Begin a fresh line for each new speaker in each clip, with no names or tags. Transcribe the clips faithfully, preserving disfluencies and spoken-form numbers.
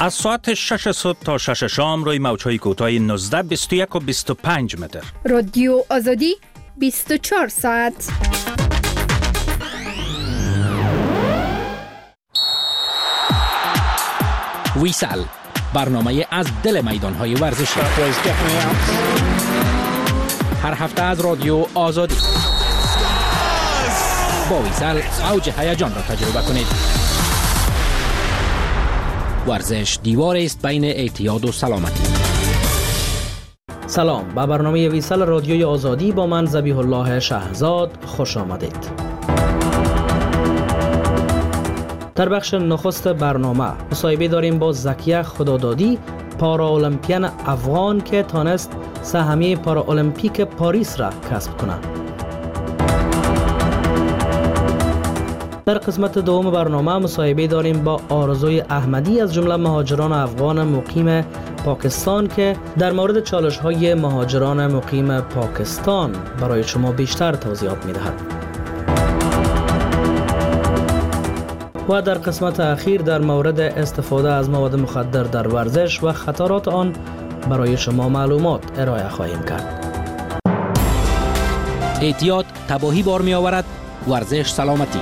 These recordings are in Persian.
از ساعت شش صبح تا شش شام روی موج‌های کوتاه نوزده بیست و یک و بیست و پنج متر.
رادیو آزادی بیست و چهار ساعت.
ویسال، برنامه از دل میدان‌های ورزشی. هر هفته از رادیو آزادی. با ویسال اوج هیجان را تجربه کنید. ورزش دیوار است بین اعتیاد و سلامتی.
سلام، به برنامه ویسال رادیوی آزادی با من ذبیح الله شهزاد خوش آمدید. در بخش نخست برنامه مصاحبه داریم با زکیه خدادادی، پارالمپیان افغان که تانست سهمیه پارالمپیک پاریس را کسب کند. در قسمت دوم برنامه مصاحبه داریم با آرزوی احمدی از جمله مهاجران افغان مقیم پاکستان که در مورد چالش‌های مهاجران مقیم پاکستان برای شما بیشتر توضیحات می‌دهد. و در قسمت اخیر در مورد استفاده از مواد مخدر در ورزش و خطرات آن برای شما معلومات ارائه خواهیم کرد.
اعتیاد تباهی بار می آورد، ورزش سلامتی.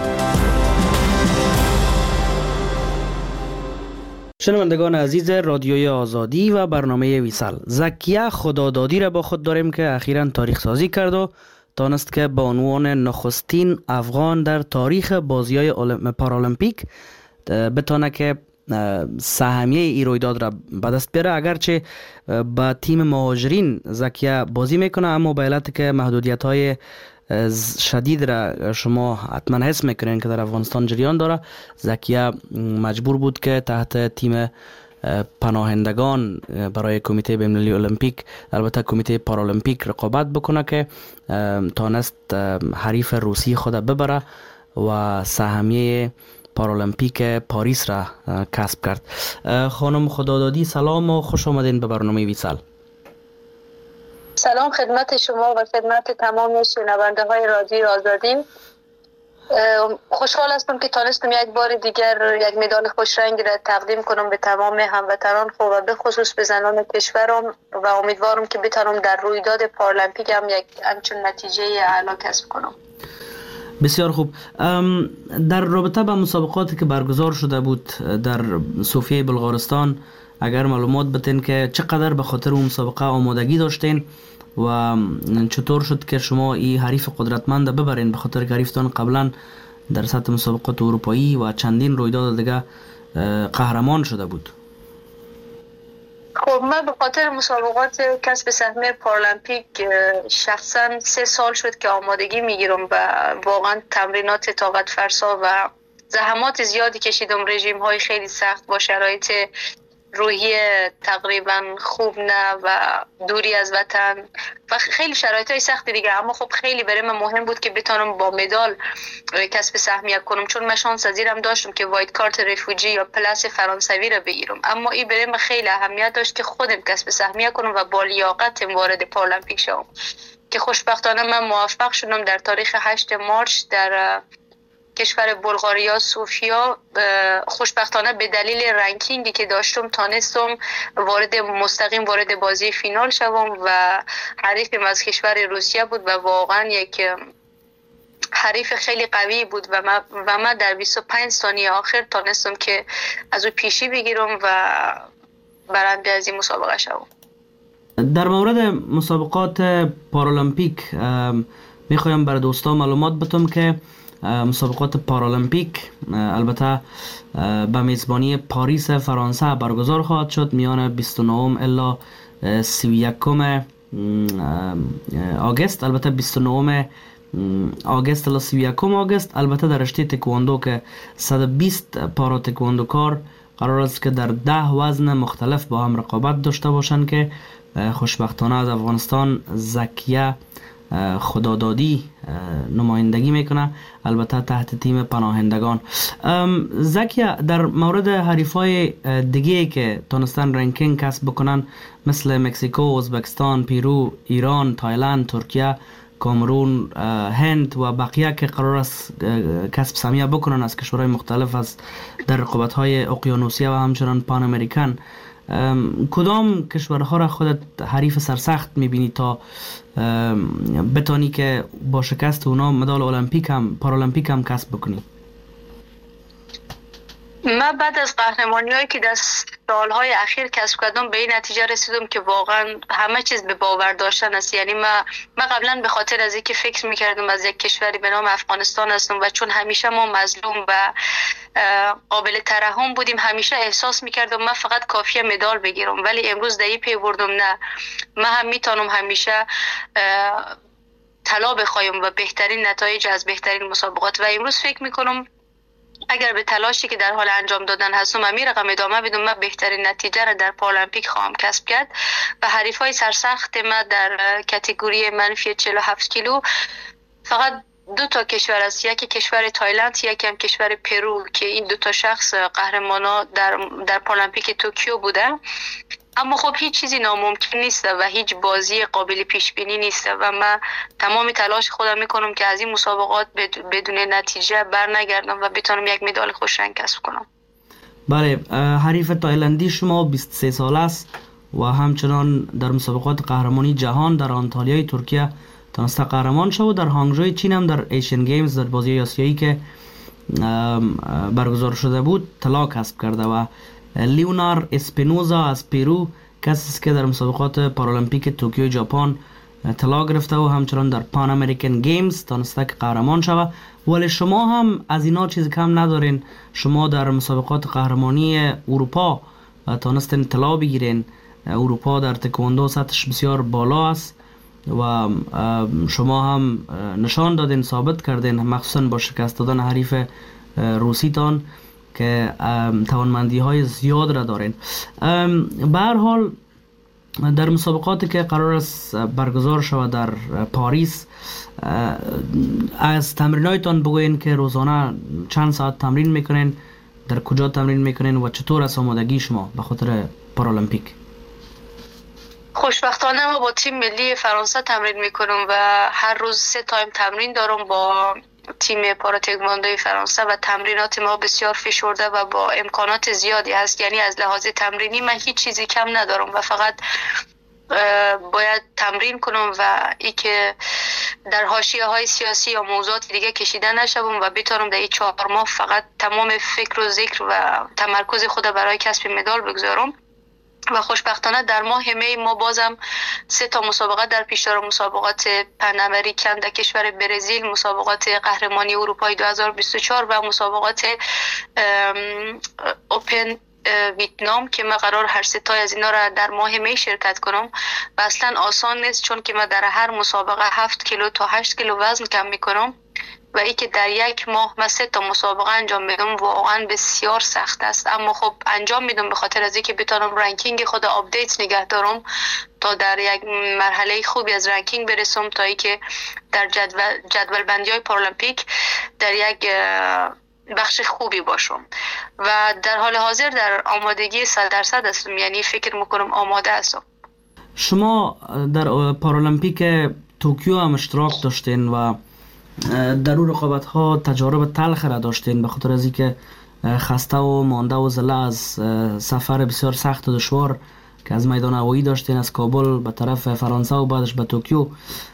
شنوندگان عزیز رادیوی آزادی و برنامه ویسال، زکیه خدادادی را با خود داریم که اخیراً تاریخ سازی کرد و تانست که با عنوان نخستین افغان در تاریخ بازی‌های پارالمپیک بتونه که سهمیه ای رویداد را به دست بیاره. اگرچه با تیم مهاجرین زکیه بازی میکنه، اما به علت که محدودیت‌های شدید را شما حتما حس میکنین که در افغانستان جریان داره، زکیه مجبور بود که تحت تیم پناهندگان برای کمیته بین‌المللی المپیک، البته کمیته پارالمپیک، رقابت بکنه که تانست حریف روسی خود ببره و سهمیه پارالمپیک پاریس را کسب کرد. خانم خدادادی سلام و خوش آمدین به برنامه ویسال.
سلام خدمت شما و خدمت تمام شنونده های رادیو آزادی. خوشحال هستم که تانستم یک بار دیگر یک مدال خوش رنگ را تقدیم کنم به تمام هموطنان خود و به خصوص به زنان کشورم و امیدوارم که بتونم در رویداد پارالمپیک هم یک همچون نتیجه اعلی کسب کنم.
بسیار خوب. در رابطه با مسابقاتی که برگزار شده بود در صوفیه بلغارستان، اگر معلومات بتین که چقدر به خاطر اون مسابقه آمادگی داشتین و چطور شد که شما این حریف قدرتمند ببرین، به خاطر که حریفتان قبلا در سطح مسابقات اروپایی و چندین رویداد دیگه قهرمان شده بود؟
خب من به خاطر مسابقات کسب سهمیه پارالمپیک شخصا سه سال شد که آمادگی میگیرم و واقعا تمرینات طاقت فرسا و زحمات زیادی کشیدم، رژیم های خیلی سخت با شرایط روحی تقریبا خوب نه و دوری از وطن و خیلی شرایط های سختی دیگه، اما خب خیلی برای من مهم بود که بتونم با مدال کسب سهمیه کنم، چون من شانس ازیرم داشتم که وایت کارت رفوجی یا پلاس فرانسوی را بگیرم، اما این برای من خیلی اهمیت داشت که خودم کسب سهمیه کنم و با لیاقت وارد پارالمپیک شوم که خوشبختانه من موفق شدم. در تاریخ هشتم مارس در کشور بلغاریا صوفیا خوشبختانه به دلیل رنکینگی که داشتم تانستم وارد مستقیم وارد بازی فینال شوم و حریفم از کشور روسیه بود و واقعا یک حریف خیلی قوی بود و من و من در بیست و پنج ثانیه آخر تانستم که از او پیشی بگیرم و برنده از این مسابقه شوم.
در مورد مسابقات پارالمپیک میخوایم برای دوستان معلومات بدم که مسابقات پارالمپیک البته به میزبانی پاریس فرانسه برگزار خواهد شد میان بیست و نه الی سی و یک آگوست، البته بیست و نه آگوست الی سی و یک آگوست. البته در رشته تکواندو که صد و بیست پارا تکواندوکار قرار است که در ده وزن مختلف با هم رقابت داشته باشند که خوشبختانه از افغانستان زکیه خدادادی نمایندگی میکنه، البته تحت تیم پناهندگان. زکیه، در مورد حریفای دیگه که تونستن رنکینگ کسب بکنن مثل مکزیکو، ازبکستان، پیرو، ایران، تایلند، ترکیه، کامرون، هند و بقیه که قرار است کسب سهمیه بکنن از کشورهای مختلف از در رقابت‌های اقیانوسیه و همچنان پان امریکن، کدام کشورها را خودت حریف سرسخت میبینی تا بتانی که با شکست اونا مدال المپیک هم پارالمپیک هم کسب بکنی؟
من بعد از قهرمانی هایی که در سالهای اخیر کسب کردم به این نتیجه رسیدم که واقعا همه چیز به باور داشتن است. یعنی من من قبلا به خاطر از اینکه فکر میکردم از یک کشوری به نام افغانستان هستم و چون همیشه ما مظلوم و قابل ترحم بودیم، همیشه احساس میکردم من فقط کافیه مدال بگیرم، ولی امروز در این پی بردم نه، من هم میتونم همیشه طلا بخوایم و بهترین نتایج از بهترین مسابقات. و امروز فکر میکنم اگر به تلاشی که در حال انجام دادن هستم و می رقم ادامه بدم، من بهترین نتیجه را در پارالمپیک خواهم کسب کرد و حریفای سرسخت ما در کاتگوری منفی چهل و هفت کیلو فقط دو تا کشور است، یکی کشور تایلند، یکی هم کشور پرو که این دو تا شخص قهرمانا در در پارالمپیک توکیو بوده. اما خب هیچ چیزی ناممکن نیست و هیچ بازی قابل پیش بینی نیست و من تمام تلاش خودم میکنم که از این مسابقات بدون نتیجه بر نگردم و بتونم یک مدال خوش رنگ کسب کنم.
بله، حریف تایلندی شما بیست و سه ساله است و همچنان در مسابقات قهرمانی جهان در آنتالیای ترکیه تونسته قهرمان شد و در هانگژوی چین هم در ایشین گیمز در بازی آسیایی که برگزار شده بود طلا کسب کرده. و لیونار اسپینوزا از پرو کسی است که در مسابقات پارالمپیک توکیو ژاپن طلا گرفته و همچنان در پان امریکن گیمز تونسته که قهرمان شود. ولی شما هم از اینا چیز کم ندارین، شما در مسابقات قهرمانی اروپا تونستین طلا بگیرین. اروپا در تکواندو سطحش بسیار بالا است و شما هم نشان دادین، ثابت کردین، مخصوصا با شکست دادن حریف روسیتان که توانمندی های زیاد را دارین. به هر حال در مسابقاتی که قرار است برگزار شود در پاریس، از تمرینایتان بگوین که روزانه چند ساعت تمرین میکنین، در کجا تمرین میکنین و چطور است آمادگی شما به خاطر پارالمپیک؟
خوشبختانه ما با تیم ملی فرانسه تمرین میکنم و هر روز سه تایم تمرین دارم با تیم پاراتکواندوی فرانسه و تمرینات ما بسیار فشرده و با امکانات زیادی هست. یعنی از لحاظ تمرینی من هیچ چیزی کم ندارم و فقط باید تمرین کنم و ای که در حاشیه های سیاسی یا موضوعات دیگه کشیده نشوم و بتونم در این چهار ماه فقط تمام فکر و ذکر و تمرکز خود برای کسب مدال بگذارم. و خوشبختانه در ماه می ما بازم سه تا مسابقات در پیش دارم، مسابقات پن امریکن در کشور برزیل، مسابقات قهرمانی اروپای دو هزار و بیست و چهار و مسابقات اوپن ویتنام که من قرار هر سه تا از اینا را در ماه می شرکت کنم و اصلا آسان نیست، چون که من در هر مسابقه هفت کیلو تا هشت کیلو وزن کم میکنم و ای که در یک ماه من سه تا مسابقه انجام میدم واقعا بسیار سخت است. اما خب انجام میدم به خاطر از اینکه بتونم رنکینگ خود آپدیت نگه دارم تا در یک مرحله خوبی از رنکینگ برسم، تا ای که در جدول جدول بندی های پارالمپیک در یک بخش خوبی باشم و در حال حاضر در آمادگی صد درصد هستم. یعنی فکر میکنم آماده هستم.
شما در پارالمپیک توکیو هم اشتراک داشتین و در اون رقابت ها تجارب تلخ را داشتین به خاطر از اینکه خسته و مانده و زله از سفر بسیار سخت و دشوار که از میدان هوایی داشتین از کابل به طرف فرانسه و بعدش به توکیو.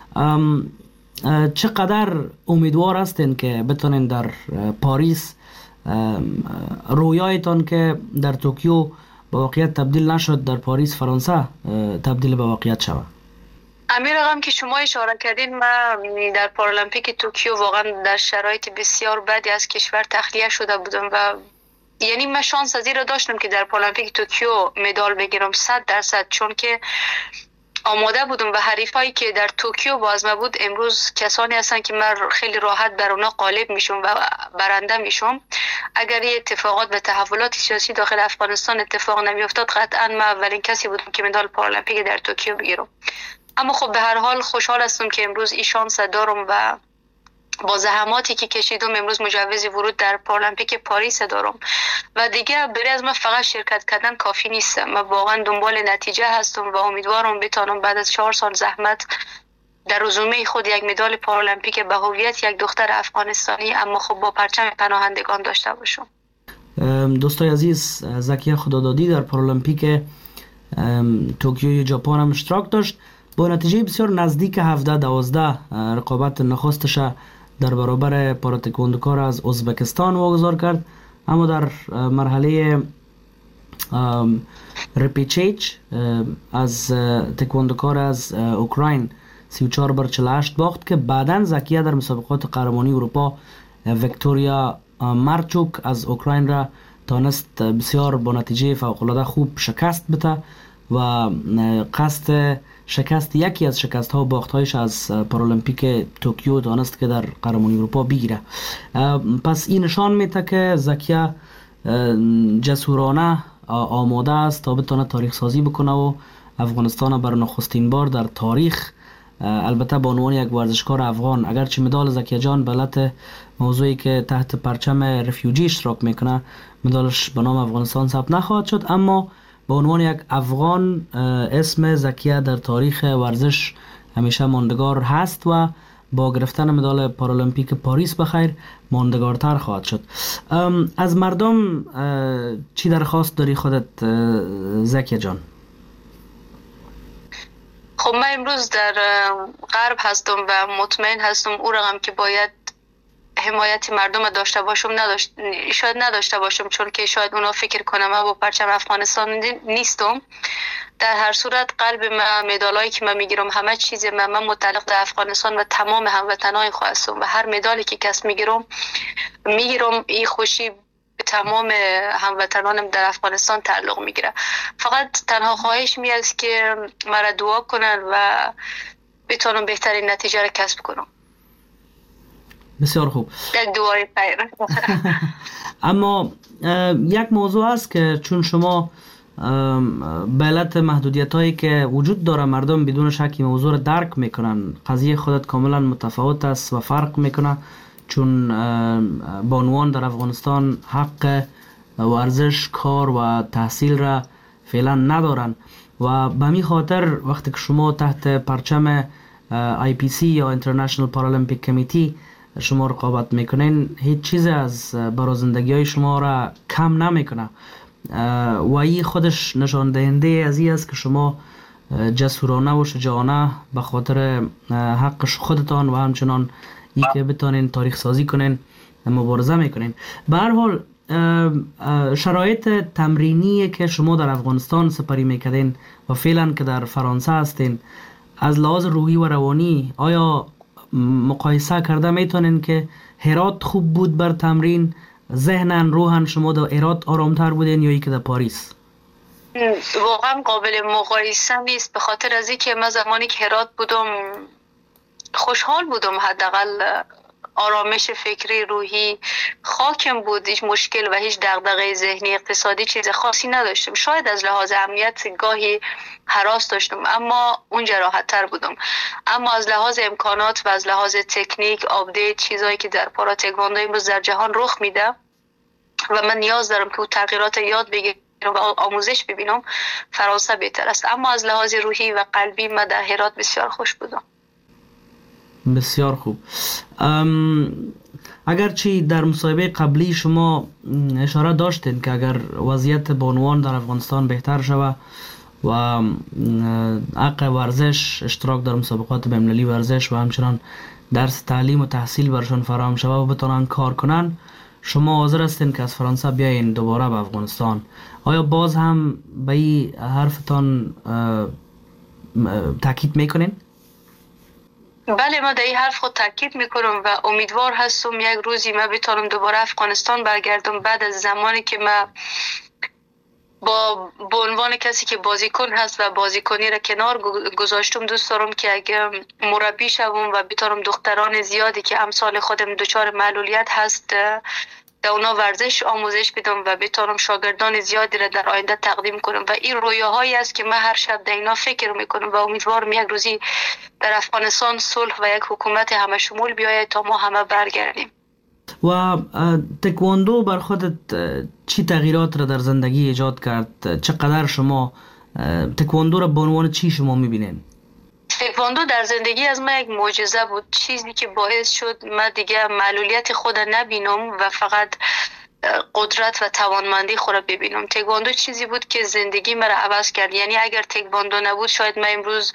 چقدر امیدوار هستین که بتونین در پاریس رویایتان که در توکیو به واقعیت تبدیل نشد در پاریس فرانسه تبدیل به واقعیت شود؟
امیر رقم که شما اشاره کردین، من در پارالمپیک توکیو واقعا در شرایط بسیار بدی از کشور تخلیه شده بودم و یعنی من شانس از این را داشتم که در پارالمپیک توکیو مدال بگیرم صد درصد، چون که آماده بودم و حریفایی که در توکیو باز ما بود امروز کسانی هستن که من خیلی راحت بر اونا غالب میشم و برنده میشم. اگر این اتفاقات به تحولات سیاسی داخل افغانستان اتفاق نمیافتاد قطعا من اولین کسی بودم که مدال پارالمپیک در توکیو بگیرم. اما خب به هر حال خوشحال هستم که امروز این شانس دارم و با زحماتی که کشیدم امروز مجوز ورود در پارالمپیک پاریس دارم و دیگه برای از من فقط شرکت کردن کافی نیست. من واقعا دنبال نتیجه هستم و امیدوارم بتونم بعد از چهار سال زحمت در رزومه خود یک مدال پارالمپیک به هویت یک دختر افغانستانی اما خب با پرچم پناهندگان داشته باشم.
دوستای عزیز، زکیه خدادادی در پارالمپیک توکیو ژاپن هم اشتراک داشت. با نتیجه بسیار نزدیک هفده دوازده رقابت نخستش در برابر پاراتکواندوکار از ازبکستان واگذار کرد، اما در مرحله رپیچیج از تکواندوکار از اوکراین سی و چهار بر چهل و هشت باخت که بعداً زکیه در مسابقات قهرمانی اروپا ویکتوریا مارچوک از اوکراین را تانست بسیار با نتیجه فوق‌العاده خوب شکست بده و قصد شکست یکی از شکست ها و باخت هایش از پارالمپیک توکیو تانست که در قهرمانی اروپا بگیره. پس این نشان میده که زکیه جسورانه آماده است تا بتونه تاریخ سازی بکنه و افغانستان بر نخستین بار در تاریخ، البته به عنوان یک ورزشکار افغان، اگرچه مدال زکیه جان بلت موضوعی که تحت پرچم رفیوجی اشتراک میکنه مدالش به نام افغانستان ثبت نخواهد شد، اما به عنوان یک افغان اسم زکیه در تاریخ ورزش همیشه ماندگار هست و با گرفتن مدال پارالمپیک پاریس بخیر ماندگارتر خواهد شد. از مردم چی درخواست داری خودت زکیه جان؟
خب من امروز در غرب هستم و مطمئن هستم او رقم که باید حمایت مردم داشته باشم نداشت شاید نداشته باشم، چون که شاید اونا فکر کنم من با پرچم افغانستان نیستم. در هر صورت قلب من، مدالایی که من میگیرم، همه چیز من, من متعلق به افغانستان و تمام هموطنان خود هستم و هر مدالی که کس میگیرم میگیرم این خوشی به تمام هموطنانم در افغانستان تعلق میگیره. فقط تنها خواهش می است که مرا دعا کنن و بتونم بهترین نتیجه را کسب کنم.
بسیار خوب.
یک دعای خیر.
اما یک موضوع است که چون شما به علت محدودیت هایی که وجود داره مردم بدون شک موضوع را درک میکنن، قضیه خودت کاملا متفاوت است و فرق میکنه، چون بانوان در افغانستان حق ورزش، کار و تحصیل را فعلا ندارن و به می خاطر وقتی که شما تحت پرچم آی پی سی یا International Paralympic Committee شما رقابت میکنین، هیچ چیز از برازندگی های شما را کم نمیکنه و این خودش نشان دهنده از این است که شما جسورانه و شجاعانه به خاطر حق خودتان و همچنان ای که بتانین تاریخ سازی کنین مبارزه میکنین. به هر حال شرایط تمرینی که شما در افغانستان سپری میکردین و فعلا که در فرانسه هستین، از لحاظ روحی و روانی آیا مقایسه کرده میتونین که هرات خوب بود بر تمرین؟ ذهنن روحن شما در هرات آرامتر بودین یا ای که در پاریس؟
واقعا قابل مقایسه نیست، به خاطر از اینکه من زمانی که هرات بودم خوشحال بودم، حداقل آرامش فکری روحی خاکم بود، هیچ مشکل و هیچ دغدغه ذهنی اقتصادی چیز خاصی نداشتم. شاید از لحاظ امنیت گاهی هراس داشتم اما اونجا راحت تر بودم، اما از لحاظ امکانات و از لحاظ تکنیک، آپدیت، چیزایی که در پارا تکواندو امروز در جهان رخ میده و من نیاز دارم که اون تغییرات یاد بگیرم و آموزش ببینم، فرانسه بهتر است. اما از لحاظ روحی و قلبی من در هرات بسیار خوش بودم.
بسیار خوب. اگرچه در مصاحبه قبلی شما اشاره داشتین که اگر وضعیت بانوان در افغانستان بهتر شود و حق ورزش، اشتراک در مسابقات بین‌المللی ورزش و همچنان درس تعلیم و تحصیل برشان فراهم شود و بتونن کار کنن، شما حاضر هستین که از فرانسه بیاین دوباره به افغانستان؟ آیا باز هم به این حرفتان تاکید میکنین؟
بله، ما در این حرف خود تاکید میکنم و امیدوار هستم یک روزی من بتونم دوباره افغانستان برگردم، بعد از زمانی که من با به عنوان کسی که بازیکن هست و بازیکنی را کنار گذاشتم. دوست دارم که اگه مربی شوم و بتونم دختران زیادی که امثال خودم دچار معلولیت هست در اونا ورزش آموزش بدم و بتونم شاگردان زیادی را در آینده تقدیم کنم و این رویاهایی است که من هر شب در اینا فکر میکنم و امیدوارم یک روزی در افغانستان صلح و یک حکومت همه شمول بیاید تا ما همه برگردیم.
و تکواندو بر خودت چی تغییرات را در زندگی ایجاد کرد؟ چقدر شما تکواندو را به عنوان چی شما میبینین؟
تکواندو در زندگی از من یک معجزه بود، چیزی که باعث شد من دیگه معلولیت خود نبینم و فقط قدرت و توانمندی خود را ببینم. تکواندو چیزی بود که زندگی مرا عوض کرد. یعنی اگر تکواندو نبود شاید من امروز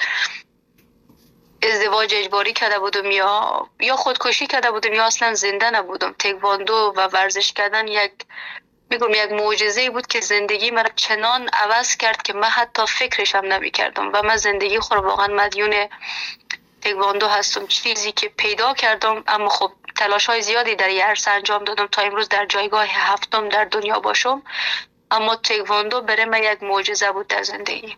ازدواج اجباری کرده بودم یا یا خودکشی کرده بودم یا اصلا زنده نبودم. تکواندو و ورزش کردن یک میگم یک معجزه بود که زندگی مرا چنان عوض کرد که من حتی فکرش هم نمی‌کردم و من زندگی خود واقعا مدیون تکواندو هستم. چیزی که پیدا کردم، اما خب تلاش های زیادی در این عرصه انجام دادم تا امروز در جایگاه هفتم در دنیا باشم، اما تکواندو برای من یک معجزه بود در زندگی.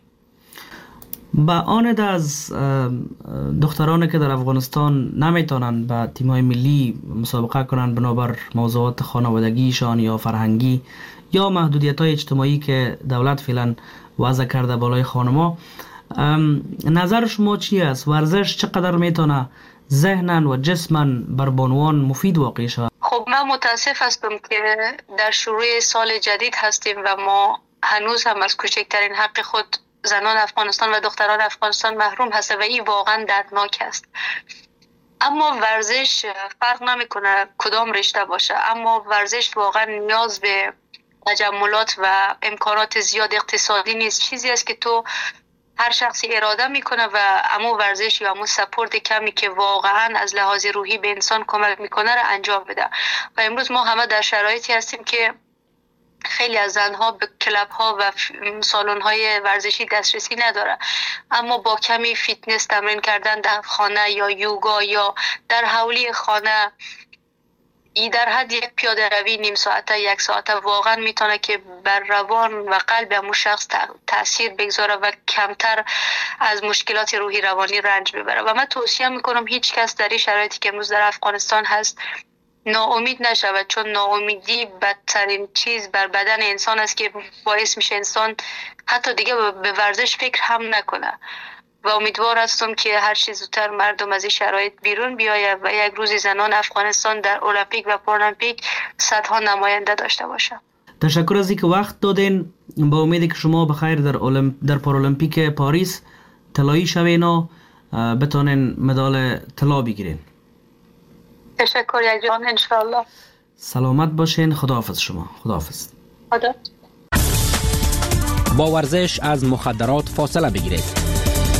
با آن از دخترانی که در افغانستان نمیتونن به تیم‌های ملی مسابقه کنن بنابر موضوعات خانوادگیشان یا فرهنگی یا محدودیت‌های اجتماعی که دولت فعلا وضع کرده بالای خانم‌ها، نظر شما چی است؟ ورزش چقدر میتونه ذهنن و جسمن بر بانوان مفید واقع شود؟
خب من متاسف هستم که در شروع سال جدید هستیم و ما هنوز هم از کوچکترین حق خود زنان افغانستان و دختران افغانستان محروم هست و این واقعا دردناک است. اما ورزش فرق نمیکنه کدام رشته باشه، اما ورزش واقعا نیاز به تجملات و امکانات زیاد اقتصادی نیست. چیزی است که تو هر شخصی اراده میکنه و امو ورزش یا امو سپورت کمی که واقعا از لحاظ روحی به انسان کمک میکنه رو انجام بده. و امروز ما همه در شرایطی هستیم که خیلی از زنها به کلب ها و سالن های ورزشی دسترسی نداره، اما با کمی فیتنس تمرین کردن در خانه یا یوگا یا در حولی خانه ای در حد یک پیاده روی نیم ساعته یک ساعته واقعا میتونه که بر روان و قلب همون شخص تاثیر بگذاره و کمتر از مشکلات روحی روانی رنج ببره. و من توصیه میکنم هیچ کس در این شرایطی که امروز در افغانستان هست ناامید نشود، چون ناامیدی بدترین چیز بر بدن انسان است که باعث میشه انسان حتی دیگه به ورزش فکر هم نکنه. و امیدوار هستم که هر چیز زودتر مردم از این شرایط بیرون بیاید و یک روزی زنان افغانستان در المپیک و پارالمپیک صدها نماینده داشته باشه.
تشکر از اینکه وقت دادین. با امیدی که شما بخیر در اولمپ... در پارالمپیک پاریس طلایی شوین و بتونین مدال طلا بگیرین.
تشکر یک جان، انشاءالله.
سلامت باشین. خداحافظ شما. خداحافظ.
خدا.
با ورزش از مخدرات فاصله بگیرید.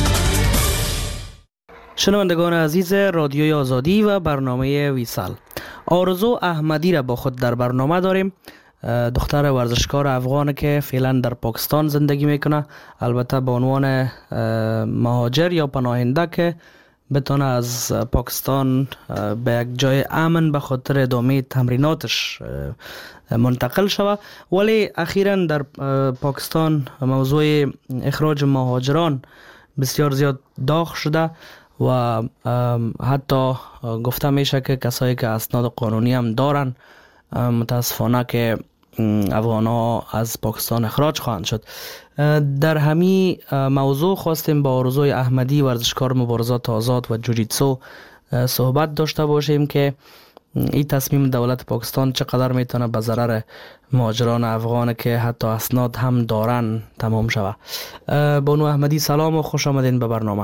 شنوندگان عزیز رادیوی آزادی و برنامه ویسال، آرزو احمدی را با خود در برنامه داریم. دختر ورزشکار افغان که فعلا در پاکستان زندگی میکنه، البته به عنوان مهاجر یا پناهنده که بتونه از پاکستان به یک جای امن به خاطر ادامه تمریناتش منتقل شود. ولی اخیراً در پاکستان موضوع اخراج مهاجران بسیار زیاد داغ شده و حتی گفته میشه که کسایی که اسناد قانونی هم دارن متاسفانه که افغان ها از پاکستان اخراج خواهند شد. در همین موضوع خواستیم با آرزوی احمدی ورزشکار مبارزات آزاد و جوجیتسو صحبت داشته باشیم که این تصمیم دولت پاکستان چقدر میتونه به ضرر مهاجران افغان که حتی اسناد هم دارن تمام شود. بانو احمدی سلام و خوش آمدین به برنامه.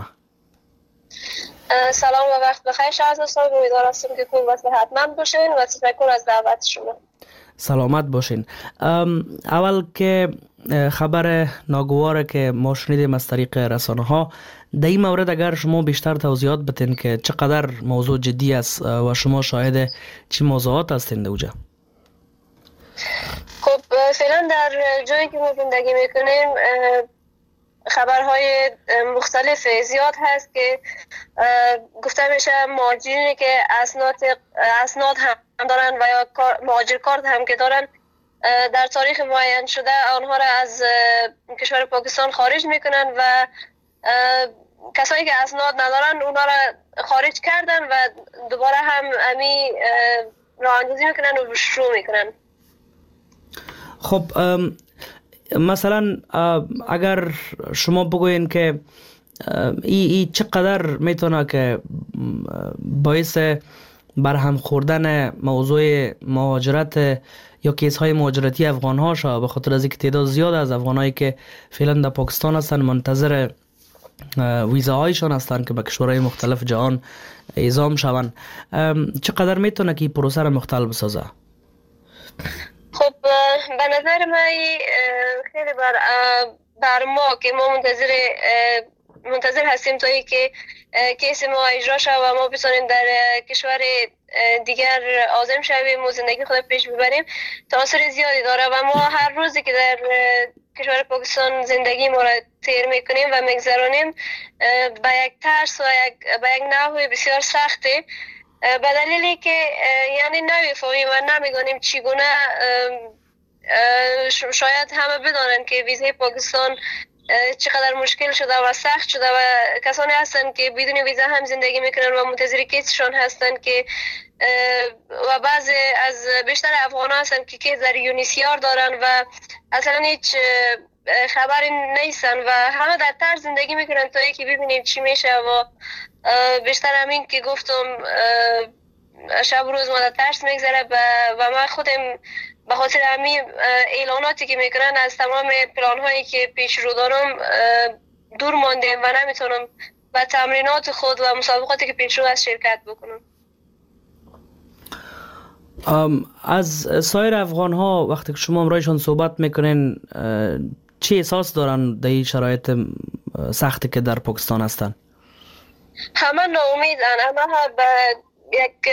سلام و وقت بخیر شهرزاد صاحب، امیدوار هستم که خوب و صحتمند باشین و تشکر از دعوت شما.
سلامت باشین. اول که خبر ناگواره که ما شنیدیم از طریق رسانه ها، در این مورد اگر شما بیشتر توضیحات بتین که چقدر موضوع جدی است و شما شاهد چی موضوعات هستین در اوجا؟
خب فعلا در جایی که ما زندگی میکنیم خبرهای مختلف زیاد هست که گفته میشه مهاجرینی که اسناد اسناد هم دارن و یا مهاجر کارت هم که دارن در تاریخ معین شده آنها را از کشور پاکستان خارج میکنن و کسایی که اسناد ندارن اونها را خارج کردن و دوباره هم امی راه اندازی میکنن و شروع میکنن.
خب مثلا اگر شما بگوین که ای, ای چقدر میتونه که باعث برهم خوردن موضوع مهاجرت یا کیس های مهاجرتی افغان ها شد، به خاطر از اینکه تعداد زیاد از افغان هایی که فعلا در پاکستان هستن منتظر ویزاهایشان هستند که به کشورهای مختلف جهان اعزام شوند. چقدر میتونه که این پروسه را مختل بسازه؟
خب به نظر من خیلی بر بر ما که ما منتظر منتظر هستیم تا که کیس ما اجرا شود و ما بتونیم در کشور دیگر عازم شویم و زندگی خود پیش ببریم تاثیر زیادی داره و ما هر روزی که در کشور پاکستان زندگی ما را تیر میکنیم و میگذرانیم با یک ترس و یک با یک نحو بسیار سخته، به دلیلی که یعنی نمیفهمیم و نمیدانیم چگونه. شاید همه بدانند که ویزای پاکستان چقدر مشکل شده و سخت شده و کسانی هستن که بدون ویزا هم زندگی میکنن و منتظر کیسشان هستن که و بعضی از بیشتر افغان ها هستن که کیس در یونیسیار دارن و اصلا هیچ خبری نیستن و همه در ترس زندگی میکنن تا که ببینیم چی میشه و بیشتر همین که گفتم شب روز ما در ترس میگذره و من خودم به خاطر همین اعلاناتی که میکنن از تمام پلان هایی که پیش رو دارم دور ماندیم و نمیتونم به تمرینات خود و مسابقاتی که پیش رو از شرکت بکنم.
از سایر افغان ها وقتی که شما امرایشان صحبت میکنین چی احساس دارن در این شرایط سختی که در پاکستان هستن؟
همه ناامیدن، همه به یک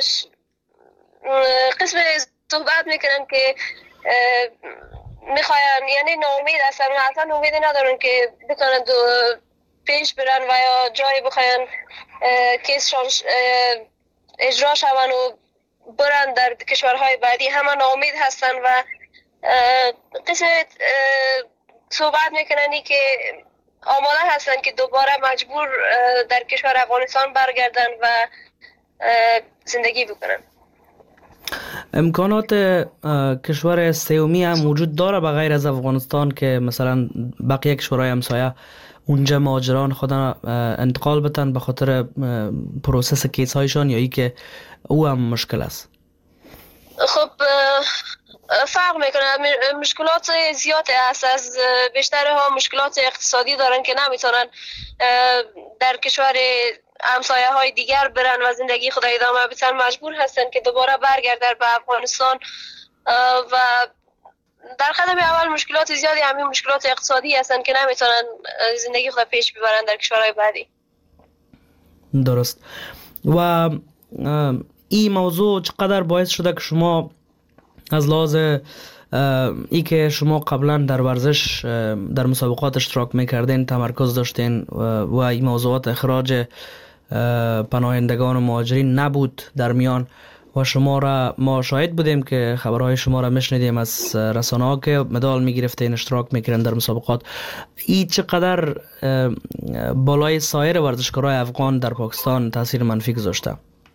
قسم صحبت میکنن که میخواین، یعنی ناامید هستن و اصلا امیدی ندارن که بتونن پیش برن و یا جایی بخواین کیسشان اجرا شون و برن در کشورهای بعدی. همه ناامید هستن و قسم صحبت میکنن که آماده هستن که دوباره مجبور در کشور افغانستان برگردن و زندگی بکنن.
امکانات کشور سومی هم وجود داره به غیر از افغانستان که مثلا بقیه کشورهای همسایه اونجا مهاجران خودن انتقال بتن به خاطر پروسس کیس هایشان یا ای که او هم مشکل است؟
خب فرق میکنه، مشکلات زیاده است. از بیشترها مشکلات اقتصادی دارن که نمیتونن در کشور همسایه های دیگر برن و زندگی خود ادامه بدن، مجبور هستن که دوباره برگردن به افغانستان و در قدم اول مشکلات زیادی همین مشکلات اقتصادی هستن که نمیتونن زندگی خود پیش ببرن در کشورهای بعدی.
درست. و این موضوع چقدر باعث شده که شما از لحاظ ای که شما قبلا در ورزش در مسابقات اشتراک میکردین تمرکز داشتین و این موضوعات اخراج پناهندگان و مهاجرین نبود در میان و شما را ما شاهد بودیم که خبرهای شما را میشنیدیم از رسانه ها که مدال میگرفتین اشتراک میکردین در مسابقات. این چقدر بالای سایر ورزشکارای افغان در پاکستان تاثیر منفی گذاشته؟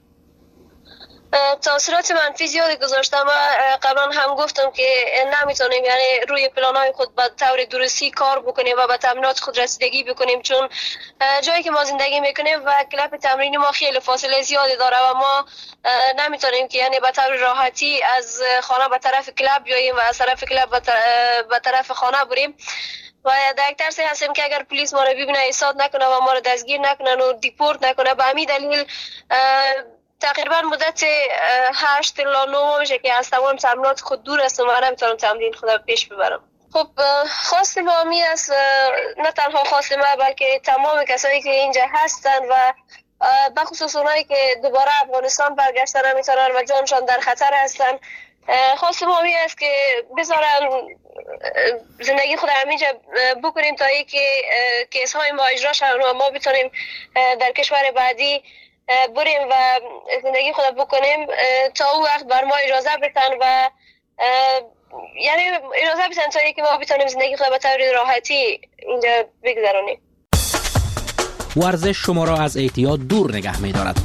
تاثیرات منفی زیادی گذاشتم و قبلا هم گفتم که نمیتونیم یعنی روی پلانهای خود به طور درستی کار بکنیم و به تمرینات خود رسیدگی بکنیم، چون جایی که ما زندگی میکنیم و کلاب تمرینی ما خیلی فاصله زیادی داره و ما نمیتونیم که یعنی به طور راحتی از خانه به طرف کلاب بیاییم و از طرف کلاب به طرف خانه بریم و در یک ترسی هستیم که اگر پلیس ما رو ببینه ایستاد نکنه و ما رو دستگیر نکنن و دیپورت نکنه. به همین دلیل تقریبا مدت هشت الی نه ماه میشه که از تمام تمرینات خود دور هستم و نمیتونم تمرین خودم پیش ببرم. خب خواست ما می است، نه تنها خواست ما بلکه تمام کسایی که اینجا هستن و بخصوص اونایی که دوباره افغانستان برگشتن نمیتونن و جانشان در خطر هستن، خواست ما می است که بذارن زندگی خود همینجا بکنیم تا ای که کیس های ما اجرا شون و ما بتونیم در کشور بعدی بریم و زندگی خود بکنیم تا اون وقت بر ما اجازه بدن و یعنی اجازه بدن تا اینکه ما بتونیم زندگی خود به طور راحتی اینجا بگذرونیم.
ورزش شما را از اعتیاد دور نگه می‌دارد.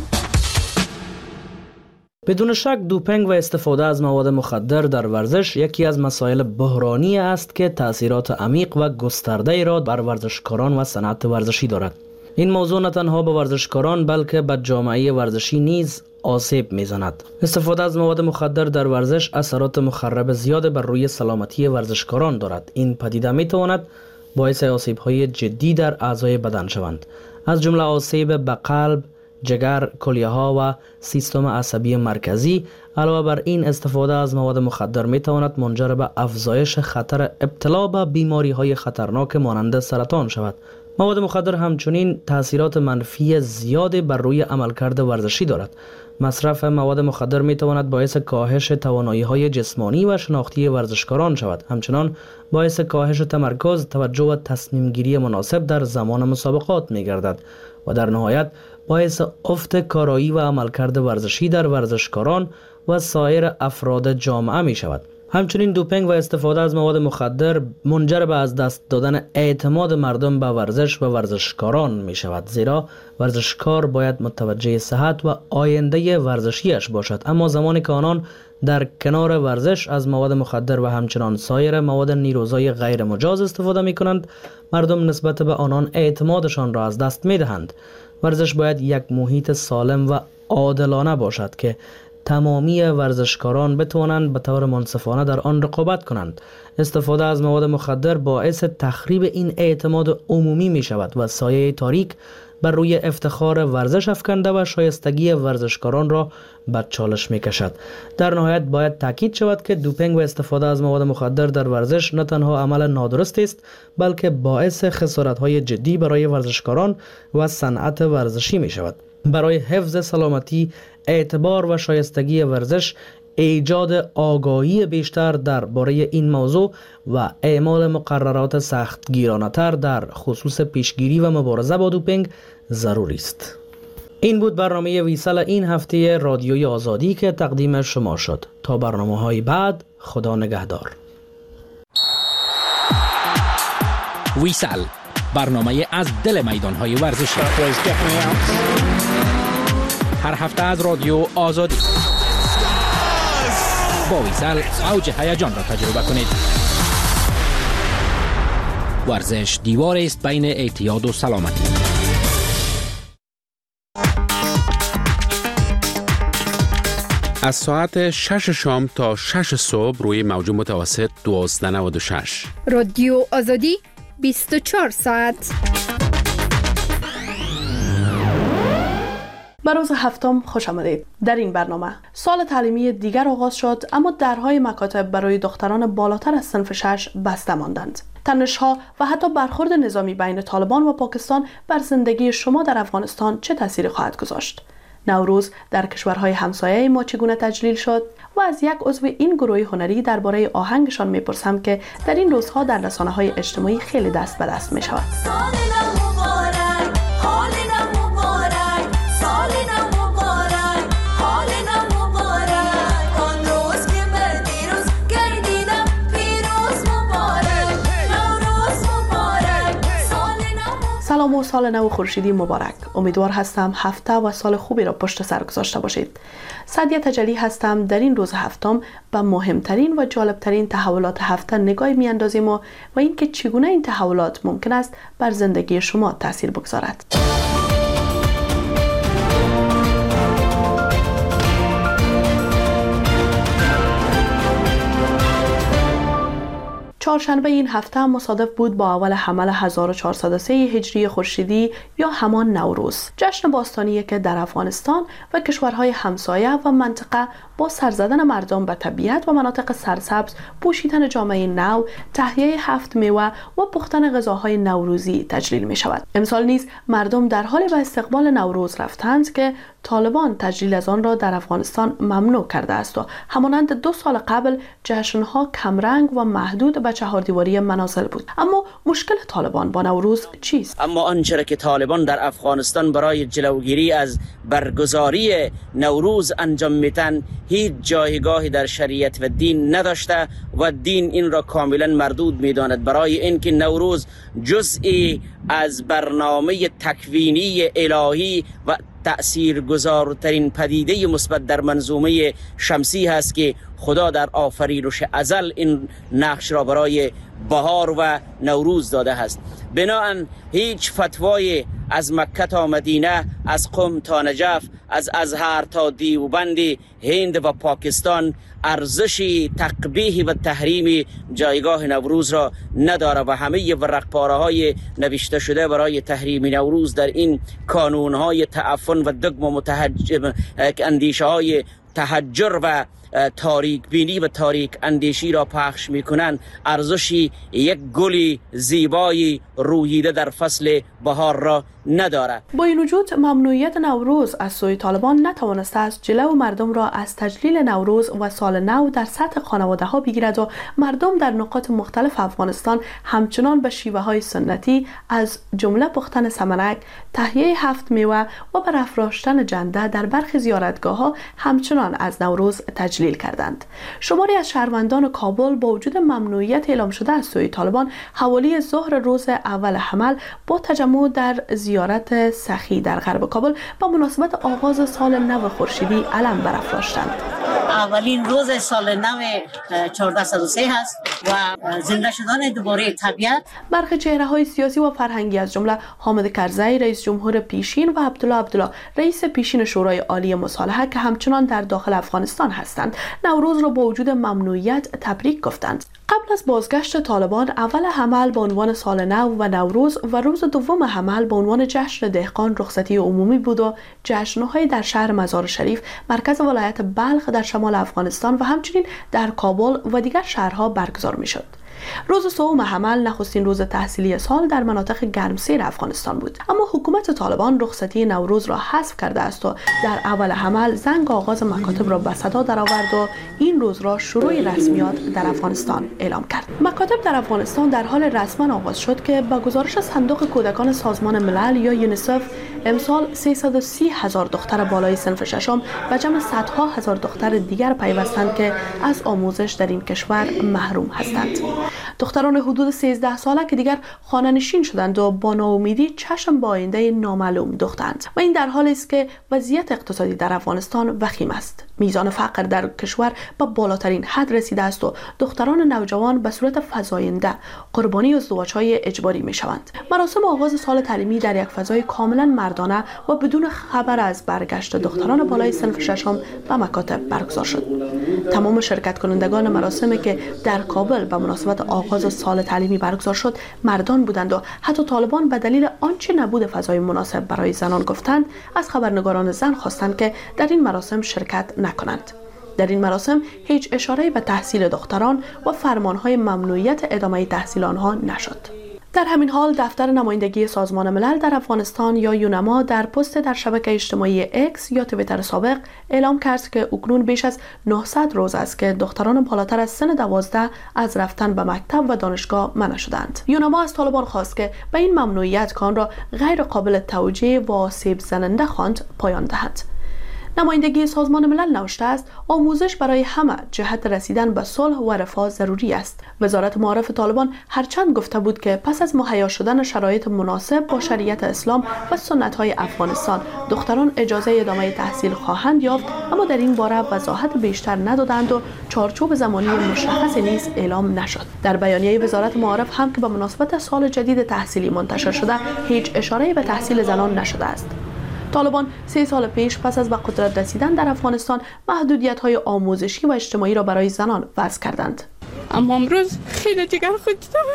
بدون شک دوپینگ و استفاده از مواد مخدر در ورزش یکی از مسائل بحرانی است که تأثیرات عمیق و گسترده‌ای را بر ورزشکاران و صنعت ورزشی دارد. این موضوع نه تنها به ورزشکاران بلکه به جامعه ورزشی نیز آسیب میزند. استفاده از مواد مخدر در ورزش اثرات مخرب زیاد بر روی سلامتی ورزشکاران دارد. این پدیده میتواند باعث آسیب‌های جدی در اعضای بدن شوند، از جمله آسیب به قلب، جگر، کلیه‌ها و سیستم عصبی مرکزی. علاوه بر این، استفاده از مواد مخدر می‌تواند منجر به افزایش خطر ابتلا به بیماری‌های خطرناک مانند سرطان شود. مواد مخدر همچنین تأثیرات منفی زیادی بر روی عملکرد ورزشی دارد. مصرف مواد مخدر می‌تواند باعث کاهش توانایی‌های جسمانی و شناختی ورزشکاران شود. همچنان باعث کاهش تمرکز، توجه و تصمیم‌گیری مناسب در زمان مسابقات می‌گردد و در نهایت باعث افت کارایی و عملکرد ورزشی در ورزشکاران و سایر افراد جامعه می شود. همچنین دوپینگ و استفاده از مواد مخدر منجر به از دست دادن اعتماد مردم به ورزش و ورزشکاران می شود، زیرا ورزشکار باید متوجه صحت و آینده ورزشیش باشد، اما زمانی که آنان در کنار ورزش از مواد مخدر و همچنان سایر مواد نیروزای غیر مجاز استفاده می کنند، مردم نسبت به آنان اعتمادشان را از دست می دهند. ورزش باید یک محیط سالم و عادلانه باشد که تمامی ورزشکاران بتوانند به طور منصفانه در آن رقابت کنند. استفاده از مواد مخدر باعث تخریب این اعتماد عمومی می شود و سایه تاریک بر روی افتخار ورزش افکنده و شایستگی ورزشکاران را به چالش می کشد. در نهایت باید تاکید شود که دوپینگ و استفاده از مواد مخدر در ورزش نه تنها عمل نادرست است، بلکه باعث خسارت‌های جدی برای ورزشکاران و صنعت ورزشی می شود. برای حفظ سلامتی، اعتبار و شایستگی ورزش، ایجاد آگاهی بیشتر درباره این موضوع و اعمال مقررات سختگیرانه‌تر در خصوص پیشگیری و مبارزه با دوپینگ ضروری است. این بود برنامه ویسال این هفته رادیوی آزادی که تقدیم شما شد. تا برنامه‌های بعد، خدا نگهدار.
ویسال، برنامه از دل میدان‌های ورزشی. هر هفته از رادیو آزادی. با ویسال اوج هیجان را تجربه کنید. ورزش دیوار است بین اعتیاد و سلامتی.
از ساعت شش شام تا شش صبح روی موج متوسط دوازده نود و شش.
رادیو آزادی بیست و چهار ساعت.
به روز هفتم خوش آمدید. در این برنامه سال تعلیمی دیگر آغاز شد، اما درهای مکاتب برای دختران بالاتر از صنف شش بسته ماندند. تنش‌ها و حتی برخورد نظامی بین طالبان و پاکستان بر زندگی شما در افغانستان چه تأثیری خواهد گذاشت؟ نوروز در کشورهای همسایه ما چگونه تجلیل شد؟ و از یک عضو این گروه هنری درباره آهنگشان میپرسم که در این روزها در رسانه‌های اجتماعی خیلی دست به دست میشود. سلام و سال نو خورشیدی مبارک. امیدوار هستم هفته و سال خوبی را پشت سر گذاشته باشید. سعدیه تجلی هستم. در این روز هفتم به مهمترین و جالبترین تحولات هفته نگاهی میاندازیم و و اینکه چگونه این تحولات ممکن است بر زندگی شما تاثیر بگذارد. چهارشنبه این هفته مصادف بود با اول حمل هزار و چهارصد و سه هجری خورشیدی یا همان نوروز، جشن باستانی که در افغانستان و کشورهای همسایه و منطقه با سرزدن مردم به طبیعت و مناطق سرسبز، پوشیدن جامعه نو، تهیه هفت میوه و پختن غذاهای نوروزی تجلیل می شود. امسال نیز مردم در حال به استقبال نوروز رفتند که طالبان تجلیل از آن را در افغانستان ممنوع کرده است و همانند دو سال قبل جشنها کمرنگ و محدود به چهاردیواری منازل بود. اما مشکل طالبان با نوروز چیست؟
اما آنچه که طالبان در افغانستان برای جلوگیری از برگزاری نوروز انجام میتن هیچ جایگاهی در شریعت و دین نداشته و دین این را کاملا مردود میداند. برای اینکه نوروز جزئی از برنامه تکوینی الهی و تأثیرگذارترین پدیده مثبت در منظومه شمسی هست که خدا در آفرینش ازل این نقش را برای بهار و نوروز داده است. بناهن هیچ فتوای از مکه تا مدینه، از قم تا نجف، از ازهر تا دیوبند هند و پاکستان ارزش تقبیح و تحریم جایگاه نوروز را نداره و همه ورقپاره های نوشته شده برای تحریم نوروز در این کانون های تعفن و دگم و متحجم اندیشه های تحجر و تاریک بینی و تاریک اندیشی را پخش می کنند ارزشی یک گلی زیبایی روییده در فصل بهار را ندارد.
با این وجود ممنوعیت نوروز از سوی طالبان نتوانسته است جلو مردم را از تجلیل نوروز و سال نو در سطح خانواده ها بگیرد و مردم در نقاط مختلف افغانستان همچنان به شیوه های سنتی از جمله پختن سمنک، تهیه هفت میوه و برافراشتن جنده در برخی زیارتگاه ها همچنان از نوروز تجلیل کردند. شماری از شهروندان کابل با وجود ممنوعیت اعلام شده از سوی طالبان حوالی ظهر روز اول حمل با تجمع در زیارت سخی در غرب کابل با مناسبت آغاز سال نو خورشیدی علم برافراشتند.
اولین روز سال نو چهارده صد و سه هست و زنده شدن دوباره طبیعت.
برخی چهره‌های سیاسی و فرهنگی از جمله حامد کرزی رئیس جمهور پیشین و عبدالله عبدالله رئیس پیشین شورای عالی مصالحه که همچنان در داخل افغانستان هستند، نوروز را با وجود ممنوعیت تبریک گفتند. قبل از بازگشت طالبان، اول حمل به عنوان سال نو و نوروز و روز دوم حمل به عنوان جشن دهقان رخصتی عمومی بود و جشن‌های در شهر مزار شریف، مرکز ولایت بلخ در شمال افغانستان و همچنین در کابل و دیگر شهرها برگزار می‌شد. روز سوم حمل نخستین روز تحصیلی سال در مناطق گرمسیر افغانستان بود، اما حکومت طالبان رخصتی نوروز را حذف کرده است و در اول حمل زنگ آغاز مکاتب را به صدا درآورد و این روز را شروع رسمیات در افغانستان اعلام کرد. مکاتب در افغانستان در حال رسما آغاز شد که با گزارش صندوق کودکان سازمان ملل یا یونیسف امسال سیصد و سی هزار دختر بالای صنف ششم و جمع صدها هزار دختر دیگر پیوستند که از آموزش در این کشور محروم هستند. دختران حدود سیزده ساله که دیگر خانه نشین شدند و با ناامیدی چشم به آینده نامعلوم دوختند و این در حالی است که وضعیت اقتصادی در افغانستان وخیم است. میزان فقر در کشور به بالاترین حد رسیده است و دختران نوجوان به صورت فزاینده قربانی ازدواج‌های اجباری می‌شوند. مراسم آغاز سال تعلیمی در یک فضای کاملا مردانه و بدون خبر از برگشت دختران بالای صنف ششم به مکاتب برگزار شد. تمام شرکت کنندگان مراسمی که در کابل به مناسبت آغاز سال تعلیمی برگزار شد مردان بودند و حتی طالبان به دلیل آنچه نبود فضای مناسب برای زنان گفتند از خبرنگاران زن خواستند که در این مراسم شرکت نکنند. در این مراسم هیچ اشاره‌ای به تحصیل دختران و فرمانهای ممنوعیت ادامه تحصیل آنها نشد. در همین حال دفتر نمایندگی سازمان ملل در افغانستان یا یونما در پست در شبکه اجتماعی اکس یا توییتر سابق اعلام کرد که اکنون بیش از نهصد روز است که دختران بالاتر از سن دوازده از رفتن به مکتب و دانشگاه منع شدند. یونما از طالبان خواست که به این ممنوعیت کان را غیر قابل توجیه و آسیب زننده خواند پایان دهد. نمایندگی سازمان ملل نوشته است آموزش برای همه جهت رسیدن به صلح و رفاه ضروری است. وزارت معارف طالبان هرچند گفته بود که پس از مهیا شدن شرایط مناسب با شریعت اسلام و سنت‌های افغانستان دختران اجازه ادامه تحصیل خواهند یافت، اما در این باره وضاحت بیشتر ندادند و چارچوب زمانی مشخصی نیز اعلام نشد. در بیانیه وزارت معارف هم که به مناسبت سال جدید تحصیلی منتشر شده هیچ اشاره‌ای به تحصیل زنان نشده است. طالبان سه سال پیش پس از به قدرت رسیدن در افغانستان محدودیت‌های آموزشی و اجتماعی را برای زنان وضع کردند.
اما امروز خیلی جگر خود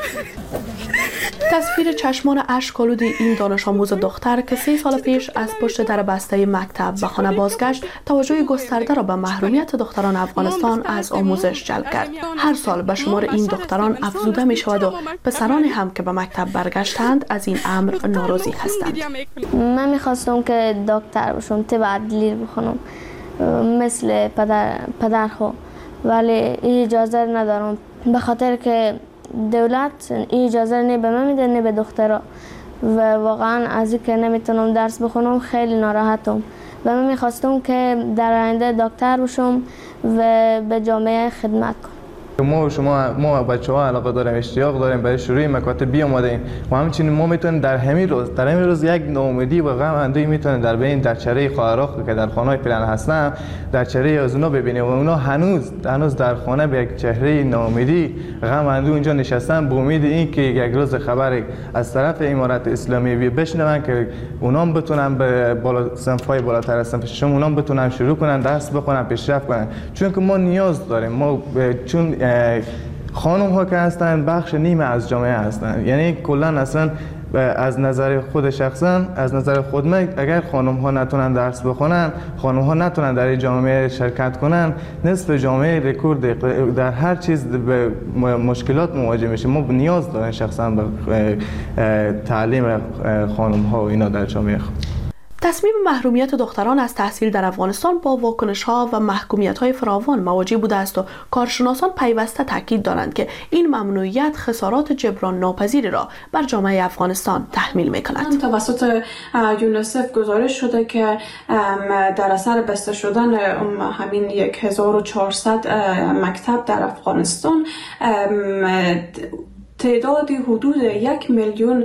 تصویر چشمان اشک‌آلود این دانش آموز دختر که سه سال پیش از پشت در بسته مکتب به خانه بازگشت توجه گسترده را به محرومیت دختران افغانستان از آموزش جلب کرد. هر سال به شمار این دختران افزوده می شود و پسران هم که به مکتب برگشتند از این امر ناراضی هستند.
من می‌خواستم که دکتر بشم، طب عدلی بخونم مثل پدر پدر خو، ولی اجازه ندارم به خاطر که دولت اجازه نه به من میده نه به دخترها و واقعا از اینکه نمیتونم درس بخونم خیلی ناراحتم و من میخواستم که در آینده دکتر بشم و به جامعه خدمت کنم.
ما شما ما بچه‌ها علاقه داریم، اشتیاق داریم برای شروع مکاتب بیامدیم و همچنین ما میتونیم در همین روز در همین روز یک ناامیدی و غم اندوهی میتونیم در بین در چهره خواهرها که در خانه‌های پلن هستن در چهره از اونا ببینیم و اونا هنوز هنوز در خانه به یک چهره ناامیدی غم اندوه اینجا نشستن به امید این که یک روز خبر از طرف امارت اسلامی بشنون که اونام بتونن به بالا صنف‌های بالاتر از صنف ششم اونام بتونن شروع کنن درس بخونن پیشرفت کنن. چون که ما نیاز داریم، ما چون خانم ها که هستن بخش نیمه از جامعه هستن، یعنی کلا اصلا از نظر خود شخصا از نظر خود من اگر خانم ها نتونن درس بخونن، خانم ها نتونن در این جامعه شرکت کنن، نصف جامعه رکورد در هر چیز به مشکلات مواجه میشه. ما نیاز داریم شخصا به تعلیم خانم ها و اینا در جامعه.
تصمیم محرومیت دختران از تحصیل در افغانستان با واکنش‌ها و محکومیت‌های فراوان مواجه بوده است و کارشناسان پیوسته تاکید دارند که این ممنوعیت خسارات جبران ناپذیری را بر جامعه افغانستان تحمیل می‌کند.
توسط یونیسف گزارش شده که در اثر بسته شدن همین هزار و چهارصد مکتب در افغانستان تعدادی حدود یک میلیون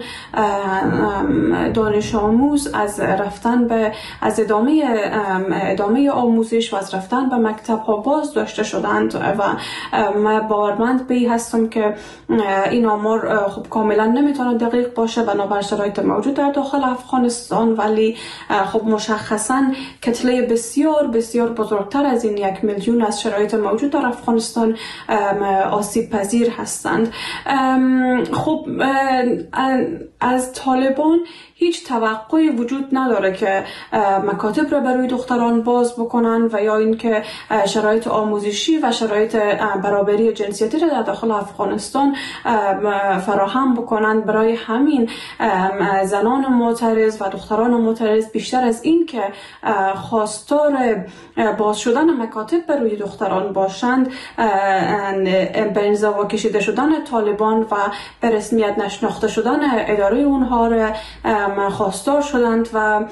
دانش آموز از رفتن به از ادامه ادامه آموزش و از رفتن به مکتب ها باز داشته شدند و من باورمند به این هستم که این آمار خب کاملا نمیتونه دقیق باشه بنابر شرایط موجود در داخل افغانستان، ولی خب مشخصا کتله بسیار بسیار بزرگتر از این یک میلیون از شرایط موجود در افغانستان آسیب پذیر هستند. خب از طالبان هیچ توقعی وجود نداره که مکاتب را برای دختران باز بکنن و یا اینکه شرایط آموزشی و شرایط برابری جنسیتی را در داخل افغانستان فراهم بکنن. برای همین زنان معترض و دختران معترض بیشتر از این که خواستار باز شدن مکاتب برای دختران باشند، به انزوا کشیده شدن طالبان و به رسمیت نشناخته شدن اداره اونها را خواستار شدند و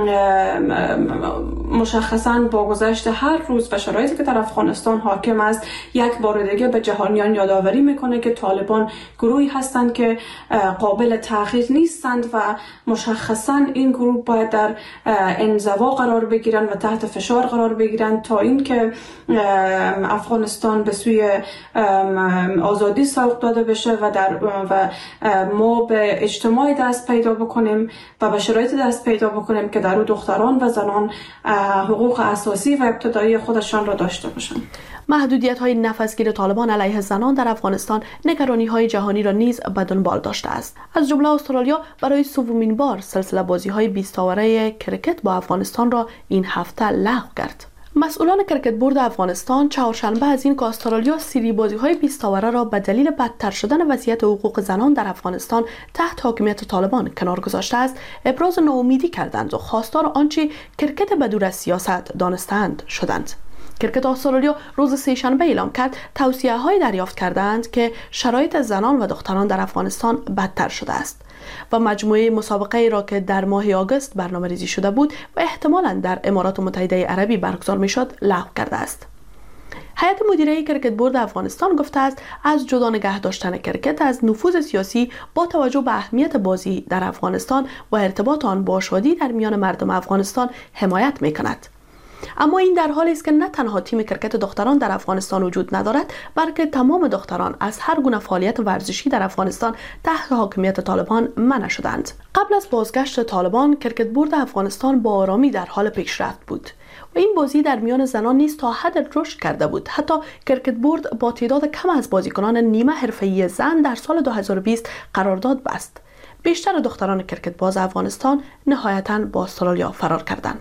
مشخصاً با گذشت هر روز و شرایطی که در افغانستان حاکم است یک بار دیگه به جهانیان یادآوری میکنه که طالبان گروهی هستند که قابل تغییر نیستند و مشخصاً این گروه باید در انزوا قرار بگیرن و تحت فشار قرار بگیرن تا اینکه افغانستان به سوی آزادی سوق داده بشه و در و ما به اجتماعی دست پیدا بکنیم و به شرایط دست پیدا بکنیم که در او دختران و زنان حقوق اساسی و ابتدایی خودشان را داشته باشند.
محدودیت های نفسگیر طالبان علیه زنان در افغانستان نگرانی های جهانی را نیز به دنبال داشته است. از جمله استرالیا برای سومین بار سلسله بازی های بیست اوره کرکت با افغانستان را این هفته لغو کرد. مسئولان کرکت بورد افغانستان چهارشنبه از این که استرالیا سری بازی های بیست اوره را به دلیل بدتر شدن وضعیت حقوق زنان در افغانستان تحت حاکمیت طالبان کنار گذاشته است، ابراز ناامیدی کردند و خواستار آنچه کرکت بدور از سیاست دانستند شدند. کرکت استرالیا روز سه‌شنبه اعلام کرد توصیه‌های دریافت کردند که شرایط زنان و دختران در افغانستان بدتر شده است و مجموعه مسابقه را که در ماه آگوست برنامه‌ریزی شده بود و احتمالاً در امارات متحده عربی برگزار می‌شد لغو کرده است. هیئت مدیره کرکت بورد افغانستان گفته است از جدا نگه داشتن کرکت از نفوذ سیاسی با توجه به اهمیت بازی در افغانستان و ارتباط آن با شادی در میان مردم افغانستان حمایت می‌کند. اما این در حالی است که نه تنها تیم کرکت دختران در افغانستان وجود ندارد، بلکه تمام دختران از هر گونه فعالیت ورزشی در افغانستان تحت حاکمیت طالبان منع شدند. قبل از بازگشت طالبان، کرکت بورد افغانستان با آرامی در حال پیشرفت بود و این بازی در میان زنان نیز تا حد رشد کرده بود. حتی کرکت بورد با تعداد کم از بازیکنان نیمه حرفه‌ای زن در سال دو هزار و بیست قرارداد بست. بیشتر دختران کرکت باز افغانستان نهایتاً با استرالیا فرار کردند.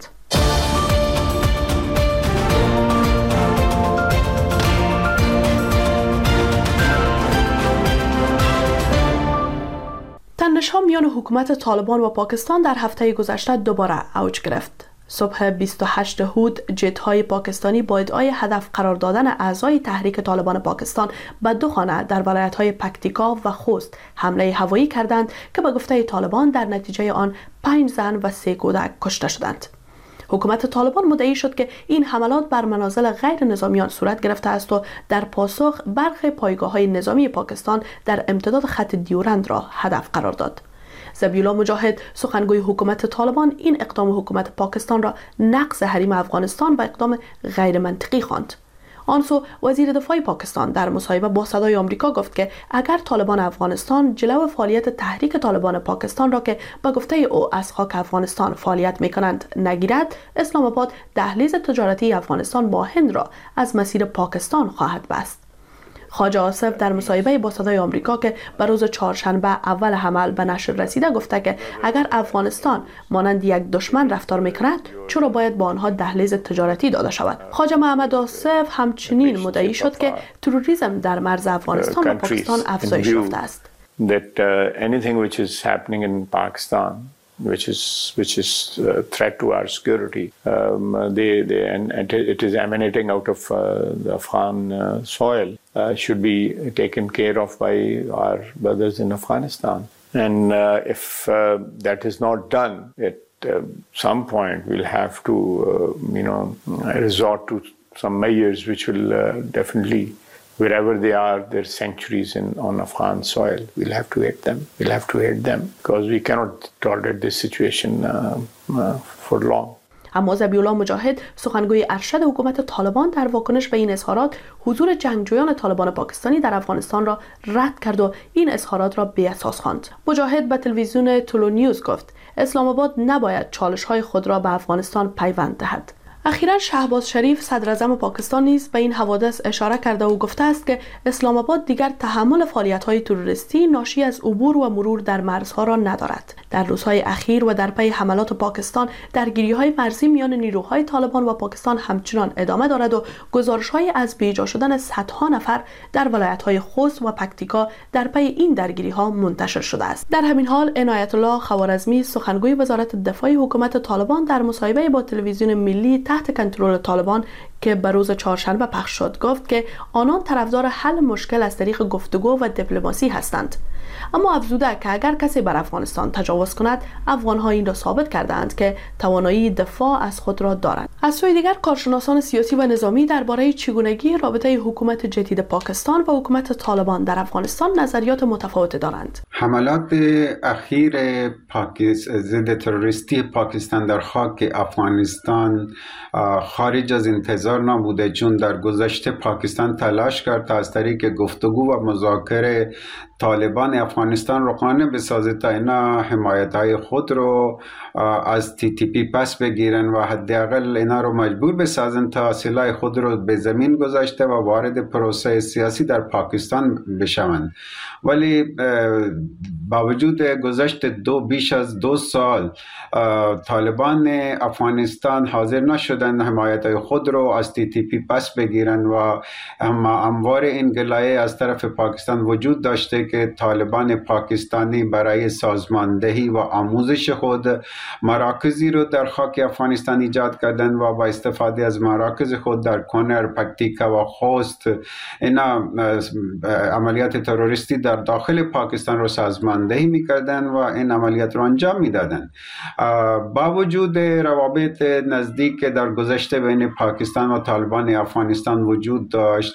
تنش‌ها میان حکومت طالبان و پاکستان در هفته گذشته دوباره اوج گرفت. صبح بیست و هشتم هود جت‌های پاکستانی با ادعای هدف قرار دادن اعضای تحریک طالبان پاکستان به دو خانه در ولایت‌های پکتیکا و خوست حمله هوایی کردند که به گفته طالبان در نتیجه آن پنج زن و سه کودک کشته شدند. حکومت طالبان مدعی شد که این حملات بر منازل غیر نظامیان صورت گرفته است و در پاسخ برخی پایگاه‌های نظامی پاکستان در امتداد خط دیورند را هدف قرار داد. ذبیح الله مجاهد سخنگوی حکومت طالبان این اقدام حکومت پاکستان را نقض حریم افغانستان و اقدام غیر منطقی خواند. آنسو وزیر دفاع پاکستان در مصاحبه با صدای آمریکا گفت که اگر طالبان افغانستان جلو فعالیت تحریک طالبان پاکستان را که به گفته او از خاک افغانستان فعالیت می‌کنند نگیرد، اسلام آباد دهلیز تجارتی افغانستان با هند را از مسیر پاکستان خواهد بست. خواجه آصف در مصاحبه با صدای آمریکا که به روز چهارشنبه اول حمل به نشر رسیده گفته که اگر افغانستان مانند یک دشمن رفتار میکند چرا باید با آنها دهلیز تجارتی داده شود. خواجه محمد آصف همچنین مدعی شد که تروریسم در مرز افغانستان و پاکستان افزایش یافته است.
That uh, anything which is happening in Pakistan which is which is a threat to our security. Um, they, they, and it is emanating out of uh, the Afghan uh, soil, uh, should be taken care of by our brothers in Afghanistan. And uh, if uh, that is not done, at uh, some point we'll have to, uh, you know, resort to some measures which will uh, definitely, wherever they are, their sanctuaries in, on Afghan soil, we'll have to hit them. We'll have to hit them because we cannot tolerate this situation uh, uh, for long.
اما ذبیح الله مجاهد سخنگوی ارشد حکومت طالبان در واکنش به این اظهارات حضور جنگجویان طالبان پاکستانی در افغانستان را رد کرد و این اظهارات را بی‌اساس خواند. مجاهد به تلویزیون تولو نیوز گفت اسلام آباد نباید چالش‌های خود را به افغانستان پیوند دهد. اخیراً شهباز شریف صدر اعظم پاکستان نیز به این حوادث اشاره کرده و گفته است که اسلام آباد دیگر تحمل فعالیت‌های تروریستی ناشی از عبور و مرور در مرزها را ندارد. در روزهای اخیر و در پی حملات پاکستان درگیری‌های مرزی میان نیروهای طالبان و پاکستان همچنان ادامه دارد و گزارش‌های از بیجا شدن صدها نفر در ولایت‌های خوست و پکتیکا در پی این درگیری‌ها منتشر شده است. در همین حال عنایت الله خوارزمی سخنگوی وزارت دفاع حکومت طالبان در مصاحبه با تلویزیون ملی تحت کنترل طالبان که به روز چهارشنبه پخش شد گفت که آنان طرفدار حل مشکل از طریق گفتگو و دیپلماسی هستند، اما افزوده که اگر کسی بر افغانستان تجاوز کند افغان‌ها این را ثابت کردند که توانایی دفاع از خود را دارند. از سوی دیگر کارشناسان سیاسی و نظامی درباره چگونگی رابطه حکومت جدید پاکستان و حکومت طالبان در افغانستان نظریات متفاوتی دارند.
حملات اخیر پاکستان ضد تروریستی پاکستان در خاک افغانستان خارج از انتظار نبوده، چون در گذشته پاکستان تلاش کرد تا از طریق گفتگو و مذاکره طالبان افغانستان رو قانع بسازه تا اینا حمایت‌های خود رو از تی تی پی پس بگیرن و حداقل اینا رو مجبور بسازن تا سلاح خود رو به زمین گذاشته و وارد پروسه سیاسی در پاکستان بشوند. ولی با وجود گذشت دو بیش از دو سال طالبان افغانستان حاضر نشدن حمایت‌های خود رو از تی تی پی پس بگیرن و اما اموار این گلایه از طرف پاکستان وجود داشته که طالبان پاکستانی برای سازماندهی و آموزش خود مراکزی رو در خاک افغانستان ایجاد کردن و با استفاده از مراکز خود در کنر، پکتیکا و خوست اینا عملیات تروریستی در داخل پاکستان رو سازماندهی میکردن و این عملیات رو انجام میدادن. با وجود روابط نزدیک در گذشته بین پاکستان و طالبان افغانستان وجود داشت،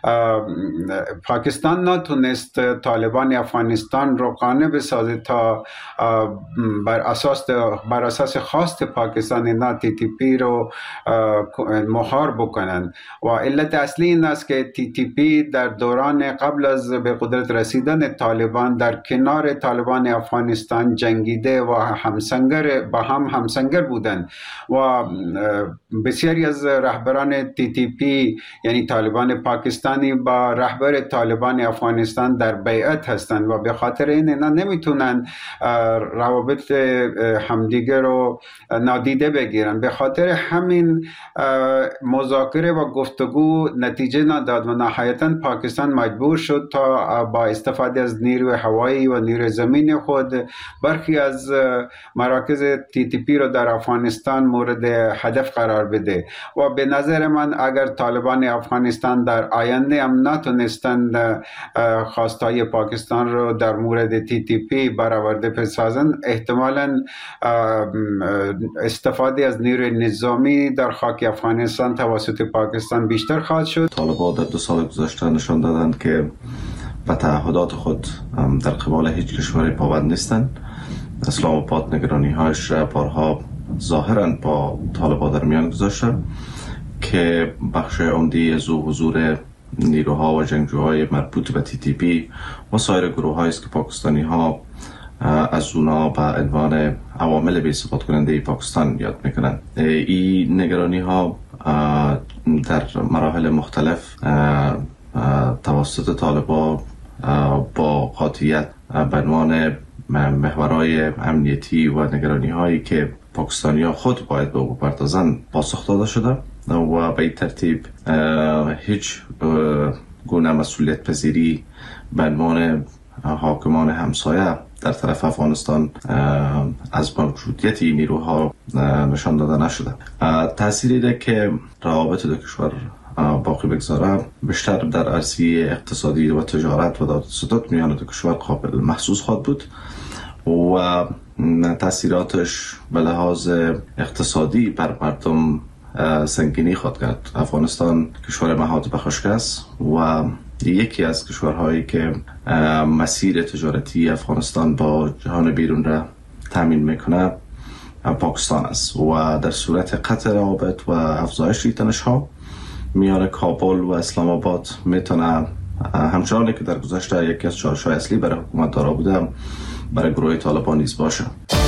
پاکستان نتونست طالبان افغانستان رو قانع بسازه تا بر اساس بر اساس خواست پاکستان اینا تی تی پی رو مهار بکنن و علت اصلی این است که تی تی پی در دوران قبل از به قدرت رسیدن طالبان در کنار طالبان افغانستان جنگیده و همسنگر با هم همسنگر بودند و بسیاری از رهبران تی تی پی یعنی طالبان پاکستانی با رهبر طالبان افغانستان در بیعت هستند و به خاطر این اینا نمیتونن روابط همدیگه رو نادیده بگیرن. به خاطر همین مذاکره و گفتگو نتیجه نداد و نهایتاً پاکستان مجبور شد تا با استفاده از نیروی هوایی و نیروی زمین خود برخی از مراکز تی تی پی رو در افغانستان مورد هدف قرار بده و به نظر من اگر طالبان افغانستان در آینده هم نتونستند خواستهای پاکستان رو در مورد تی تی پی برآورده بسازند، احتمالاً استفاده از نیروی نظامی در خاک افغانستان توسط پاکستان بیشتر خواهد شد.
طالبان در دو سال گذشته نشان دادند که به تعهدات خود در قبال هیچ کشوری پابند نیستند. اسلام آباد نگرانی هایش بارها ظاهرا با طالبان در میان گذاشته که بخش عمده از حضور نیروها و جنگجوهای مربوط به تی تی پی و سایر گروه هایی است که پاکستانی ها از اونا به عنوان عوامل بی ثبات کننده پاکستان یاد میکنند. این نگرانی ها در مراحل مختلف توسط طالبان با قاطعیت به عنوان محورهای امنیتی و نگرانی هایی که پاکستانی ها خود باید به او بپردازند پاسخ داده شده و به این ترتیب هیچ گونه مسئولیت پذیری به عنوان حاکمان همسایه در طرف افغانستان از موجودیت این نیروها نشان داده نشده. تأثیری ده که روابط دو کشور باقی بگذاره بیشتر در عرصه اقتصادی و تجارت و داد ستد میان دو کشور قابل محسوس خواهد بود و تأثیراتش به لحاظ اقتصادی بر مردم سنگینی خواهد کرد. افغانستان کشور مهاد به خشک است و یکی از کشورهایی که مسیر تجارتی افغانستان با جهان بیرون را تامین میکنه پاکستان است و در صورت قطع روابط و افزایش تنش ها میان کابل و اسلام آباد میتونه همچنانی که در گذشته یکی از چالش‌های اصلی برای حکومت دارا بوده برای گروه طالبان نیز باشه.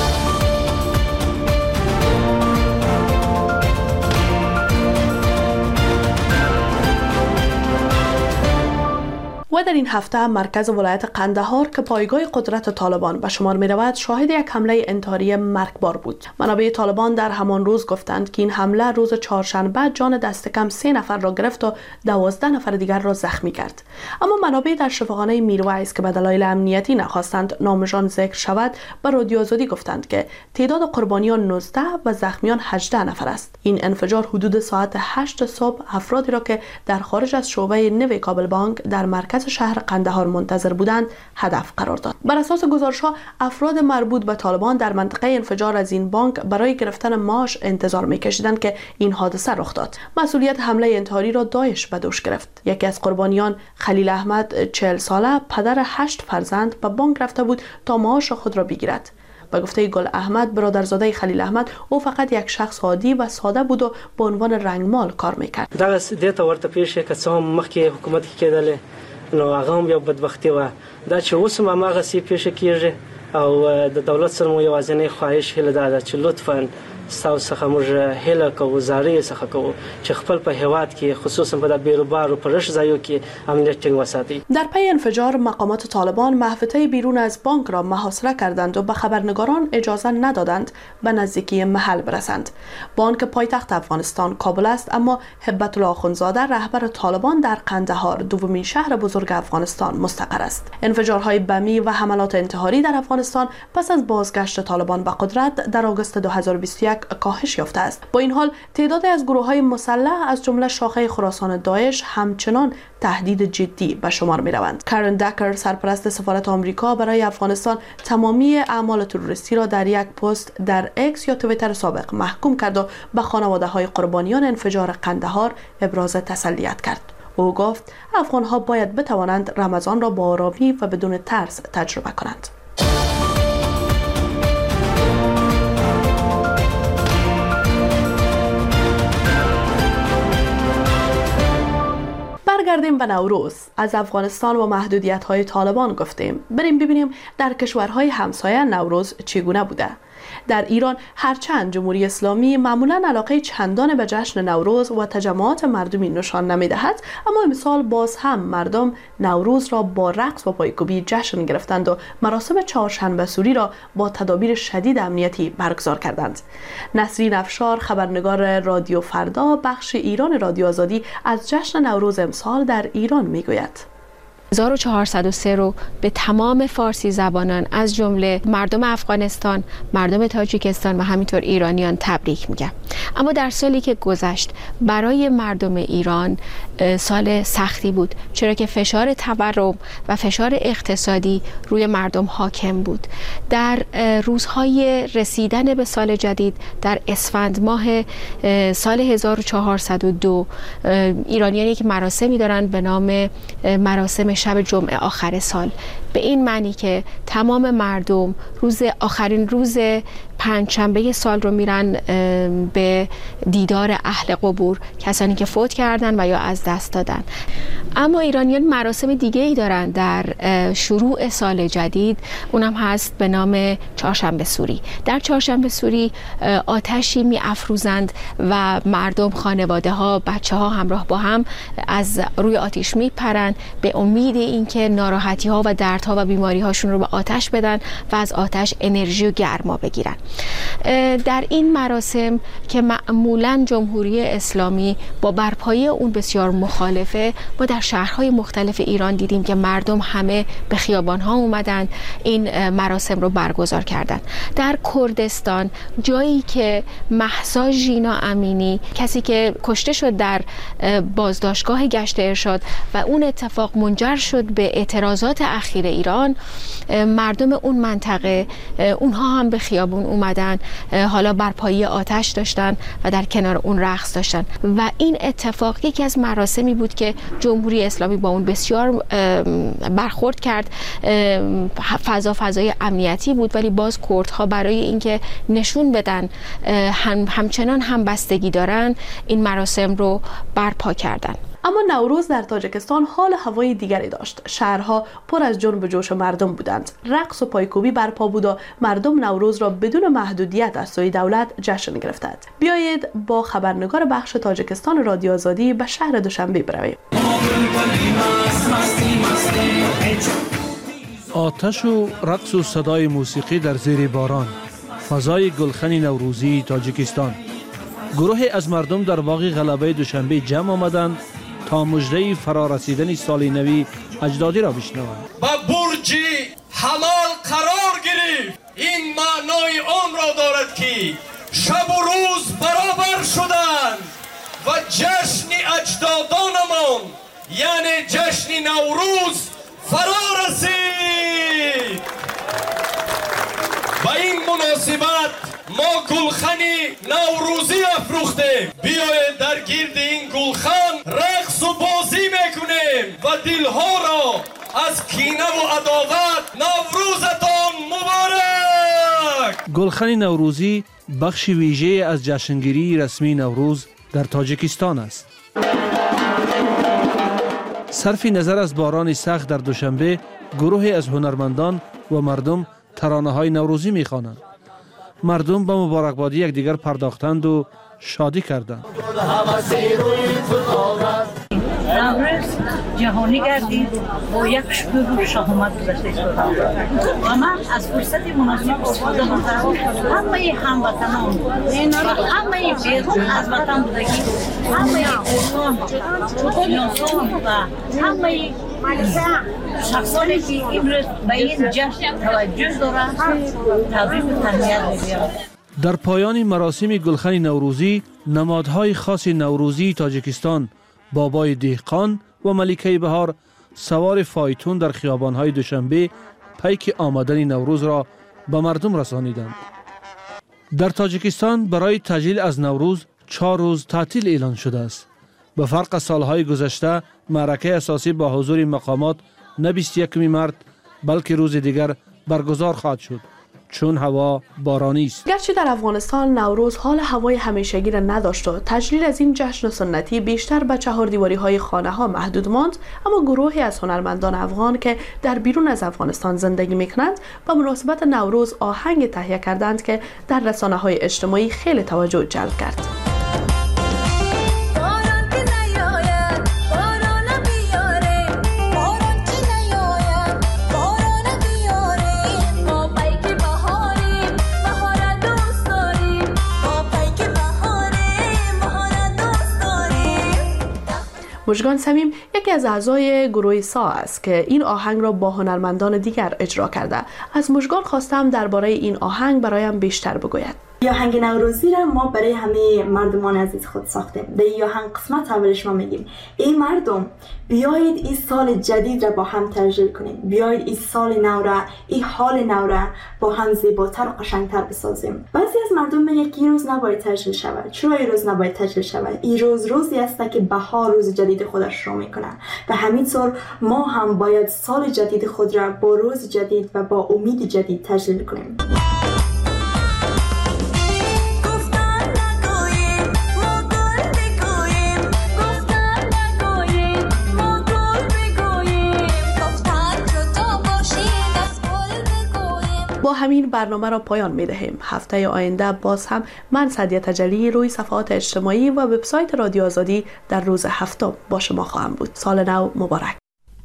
و در این هفته مرکز ولایت قندهار که پایگاه قدرت طالبان به شمار می رود شاهد یک حمله انتحاری مرگبار بود. منابع طالبان در همان روز گفتند که این حمله روز چهارشنبه جان دست کم سه نفر را گرفت و دوازده نفر دیگر را زخمی کرد. اما منابع در شفاخانه میرویس که به دلایل امنیتی نخواستند نامشان ذکر شود به رادیو آزادی گفتند که تعداد قربانیان نوزده و زخمیان هجده نفر است. این انفجار حدود ساعت هشت صبح افرادی را که در خارج از شعبه نوی کابل بانک در مرکز شهر قندهار منتظر بودند هدف قرار داد. بر اساس گزارش‌ها افراد مربوط به طالبان در منطقه انفجار از این بانک برای گرفتن معاش انتظار می‌کشیدند که این حادثه رخ داد. مسئولیت حمله انتحاری را داعش به دوش گرفت. یکی از قربانیان خلیل احمد چهل ساله پدر هشت فرزند به بانک رفته بود تا معاش خود را بگیرد. به گفته گل احمد برادرزاده خلیل احمد او فقط یک شخص عادی و ساده بود و به عنوان رنگمال کار میکرد.
دا دې ته ورته پیښه که څه هم مخکې حکومت کې کېدلې نو هغه هم یو بدبختي وه. دا چې اوس هم هماغسې پیښه کېږي او د دولت سره مو یوازینۍ خواهش هیله دا ده چې لطفاً ستاسو څخه موږ هیله کوو زارۍ څخه کوو چې خپل په هیواد کې خصوصا په د بیروبارو په رش ځایو کې امنیت ټینګ وساتي.
در پی انفجار مقامات طالبان محوطه بیرون از بانک را محاصره کردند و به خبرنگاران اجازه ندادند به نزدیکی محل برسند. بانک پایتخت افغانستان کابل است اما هبت الله آخوندزاده رهبر طالبان در قندهار دومین شهر بزرگ افغانستان مستقر است. انفجارهای بمی و حملات انتحاری در افغانستان پس از بازگشت طالبان به قدرت در آگوست دو هزار و بیست و یک کاهش یافته است. با این حال تعداد از گروه‌های مسلح از جمله شاخه خراسان داعش همچنان تهدید جدی به شمار می روند. کارن دکر سرپرست سفارت آمریکا برای افغانستان تمامی اعمال تروریستی را در یک پست در اکس یا توییتر سابق محکوم کرد و به خانواده‌های قربانیان انفجار قندهار ابراز تسلیت کرد. او گفت افغان‌ها باید بتوانند رمضان را با آرامی و بدون ترس تجربه کنند. برگردیم به نوروز. از افغانستان و محدودیت‌های طالبان گفتیم. بریم ببینیم در کشورهای همسایه نوروز چگونه بوده. در ایران هرچند جمهوری اسلامی معمولا علاقه چندان به جشن نوروز و تجمعات مردمی نشان نمی‌دهد، اما امسال باز هم مردم نوروز را با رقص و پایکوبی جشن گرفتند و مراسم چهارشنبه سوری را با تدابیر شدید امنیتی برگزار کردند. نسرین افشار خبرنگار رادیو فردا بخش ایران رادیو آزادی از جشن نوروز امسال در ایران میگوید.
هزار و چهارصد و سه رو به تمام فارسی زبانان از جمله مردم افغانستان، مردم تاجیکستان و همینطور ایرانیان تبریک میگم. اما در سالی که گذشت برای مردم ایران سال سختی بود، چرا که فشار تورم و فشار اقتصادی روی مردم حاکم بود. در روزهای رسیدن به سال جدید در اسفند ماه سال هزار و چهارصد و دو ایرانیان یک مراسمی دارند به نام مراسم شب جمعه آخر سال، به این معنی که تمام مردم روز آخرین روز پنجشنبه سال رو میرن به دیدار اهل قبور، کسانی که فوت کردن و یا از دست دادن. اما ایرانیان مراسم دیگه ای دارن در شروع سال جدید، اونم هست به نام چهارشنبه سوری. در چهارشنبه سوری آتشی می افروزند و مردم، خانواده ها، بچه ها همراه با هم از روی آتش می پرند به امید اینکه ناراحتی ها و دردها و بیماری هاشون رو به آتش بدن و از آتش انرژی و گرما بگیرن. در این مراسم که معمولاً جمهوری اسلامی با برپایی اون بسیار مخالفه، ما در شهرهای مختلف ایران دیدیم که مردم همه به خیابان‌ها اومدن این مراسم رو برگزار کردن. در کردستان، جایی که مهسا ژینا امینی، کسی که کشته شد در بازداشتگاه گشت ارشاد و اون اتفاق منجر شد به اعتراضات اخیر ایران، مردم اون منطقه اونها هم به خیابون اومدن، حالا برپایی آتش داشتن و در کنار اون رقص داشتن و این اتفاق یکی از مراسمی بود که جمهوری اسلامی با اون بسیار برخورد کرد. فضا فضای امنیتی بود، ولی باز کردها برای اینکه نشون بدن هم همچنان هم بستگی دارن این مراسم رو برپا کردن.
اما نوروز در تاجیکستان حال هوای دیگری داشت. شهرها پر از جنب و جوش مردم بودند. رقص و پایکوبی برپا بود و مردم نوروز را بدون محدودیت از سوی دولت جشن گرفتند. بیایید با خبرنگار بخش تاجیکستان رادیو آزادی به شهر دوشنبه برویم.
آتش و رقص و صدای موسیقی در زیر باران، فضای گلخن نوروزی تاجیکستان. گروهی از مردم در باغ غلبه دوشنبه جمع آمدند تا مژده فرارسیدن سال نوی اجدادی را بشنوند.
با برج حلال قرار گرفت، این معنای آن را دارد که شب و روز برابر شدند و جشن اجدادانمان یعنی جشن نوروز فرا رسید. با این مناسبت ما گلخنی نوروزی افروخته، بیایید در گرد این گلخن رقص و بازی میکنیم و دلها را از کینه و عداوت نوروزتان مبارک.
گلخن نوروزی بخش ویژه از جشنگیری رسمی نوروز در تاجیکستان است. صرف نظر از باران سخت در دوشنبه، گروهی از هنرمندان و مردم ترانه‌های نوروزی می‌خوانند. مردم به مبارکبادی یکدیگر پرداختند و شادی کردند.
نوروز جهانی گردید با یک شکوه و شهامت گذشته شد و من از فرصت مناسب استفاده می‌کنم همه هموطنان و همه بیرون از وطن بودگی، همه قومان، شناسان و همه شخصانی که امروز به این جشن توجه دارند تبریک و تهنیت می‌گویم.
در پایان مراسم گلخن نوروزی، نمادهای خاص نوروزی تاجیکستان، بابای دهقان و ملکه بهار سوار فایتون در خیابان‌های دوشنبه پیک آمدن نوروز را به مردم رسانیدند. در تاجیکستان برای تجلیل از نوروز چهار روز تعطیل اعلان شده است. به فرق از سالهای گذشته، معرکه اساسی با حضور مقامات نه بیست و یکم مارس بلکه روز دیگر برگزار خواهد شد، چون هوا بارانی است.
گرچه در افغانستان نوروز حال هوای همیشگی را نداشت و تجلیل از این جشن سنتی بیشتر به چهار دیواری های خانه ها محدود ماند، اما گروهی از هنرمندان افغان که در بیرون از افغانستان زندگی میکنند به مناسبت نوروز آهنگ تهیه کردند که در رسانه های اجتماعی خیلی توجه جلب کرد. مژگان صمیم یکی از اعضای گروه سا است که این آهنگ را با هنرمندان دیگر اجرا کرده. از مژگان خواستم درباره این آهنگ برایم بیشتر بگوید.
آهنگ نوروزی را ما برای همه مردمان عزیز خود ساختیم. در این آهنگ قسمت اولش ما میگیم ای مردم بیایید این سال جدید را با هم تجلیل کنیم، بیایید این سال نو را، این حال نو را با هم زیباتر و قشنگتر بسازیم. بعضی از مردم میگن که این روز نباید تجلیل شود. چرا این روز نباید تجلیل شود؟ این روز روزی است که بهار روز جدید خودش شروع میکنه و همینطور ما هم باید سال جدید خود را با روز جدید و با امید جدید تجلیل کنیم.
با همین برنامه را پایان می دهیم. هفته آینده باز هم من سعدیه تجلی روی صفحات اجتماعی و وبسایت رادیو آزادی در روز هفتم با شما خواهم بود. سال نو مبارک.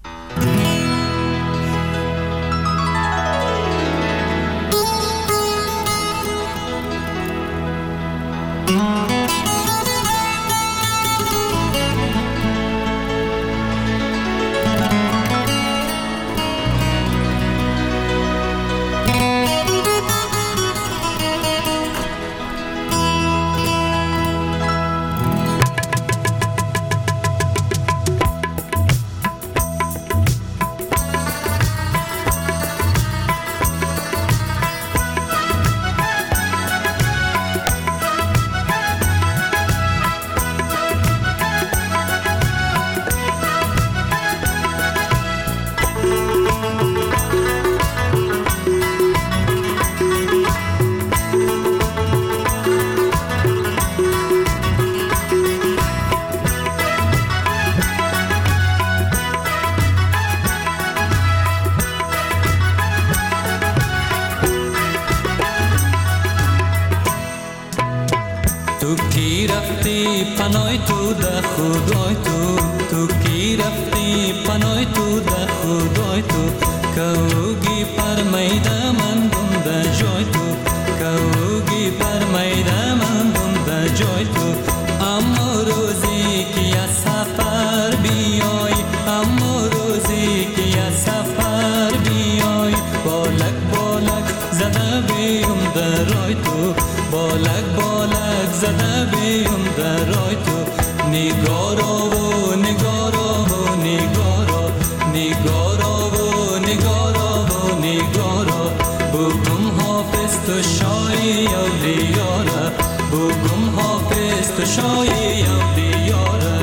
پنای تو ده خدای تو تو کی رفتی پنای تو ده خدای تو کوگی پر میده من گنده جای تو کوگی پر میده من گنده جای تو اما روزی که از سفر بیای اما روزی که از سفر بیای بالک بالک زده بیم در رای تو بالک بالک زده بیم در رای تو نگارا و نگارا و نگارا نگارا و نگارا و نگارا بگم حافظ تو شای اولیارا بگم حافظ تو شای اولیارا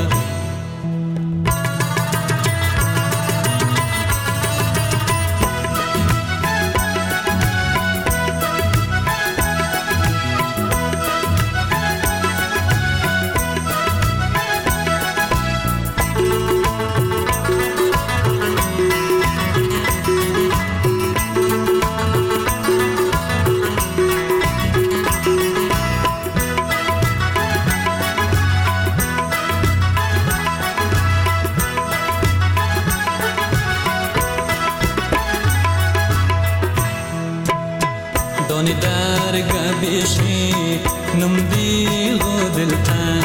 دانی درگه بیشی نم دیل و دلتن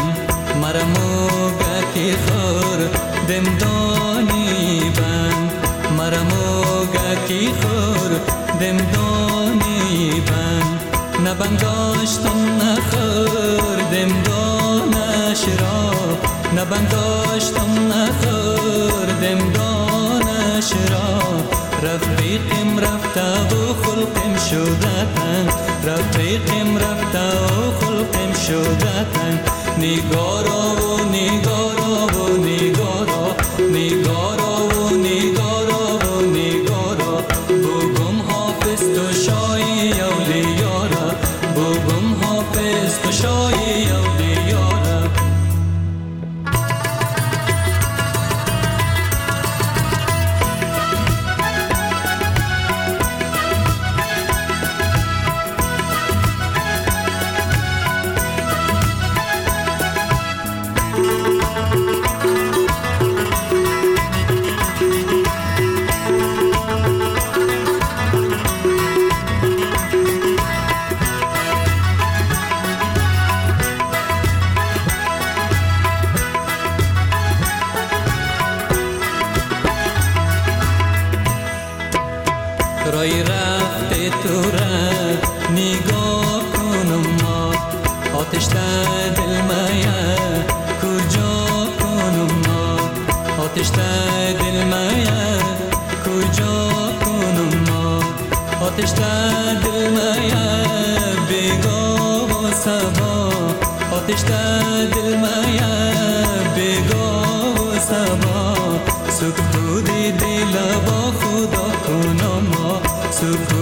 مرموگه کی خور دم دانی بند مرموگه کی خور دم دانی بند نبنداشتم نخور دم دانش را نبنداشتم نخور دم دانش را رفیقم رفته و خلقم شدتن رفیقم رفته و خلقم شدتن نگارا و نگارا و نگارا نگارا و نگارا و نگارا بگم حافظ تو شای اولیارا بگم حافظ تو شای اولیارا رای رفته تو را نگاه کنم آتش در دل مایه کجا کنم ما آتش در دل مایه کجا کنم ما آتش در دل مایه بگاه و سبا آتش در دل مایه بگاه و سبا سکوت دل با خدا کنم ما سکوت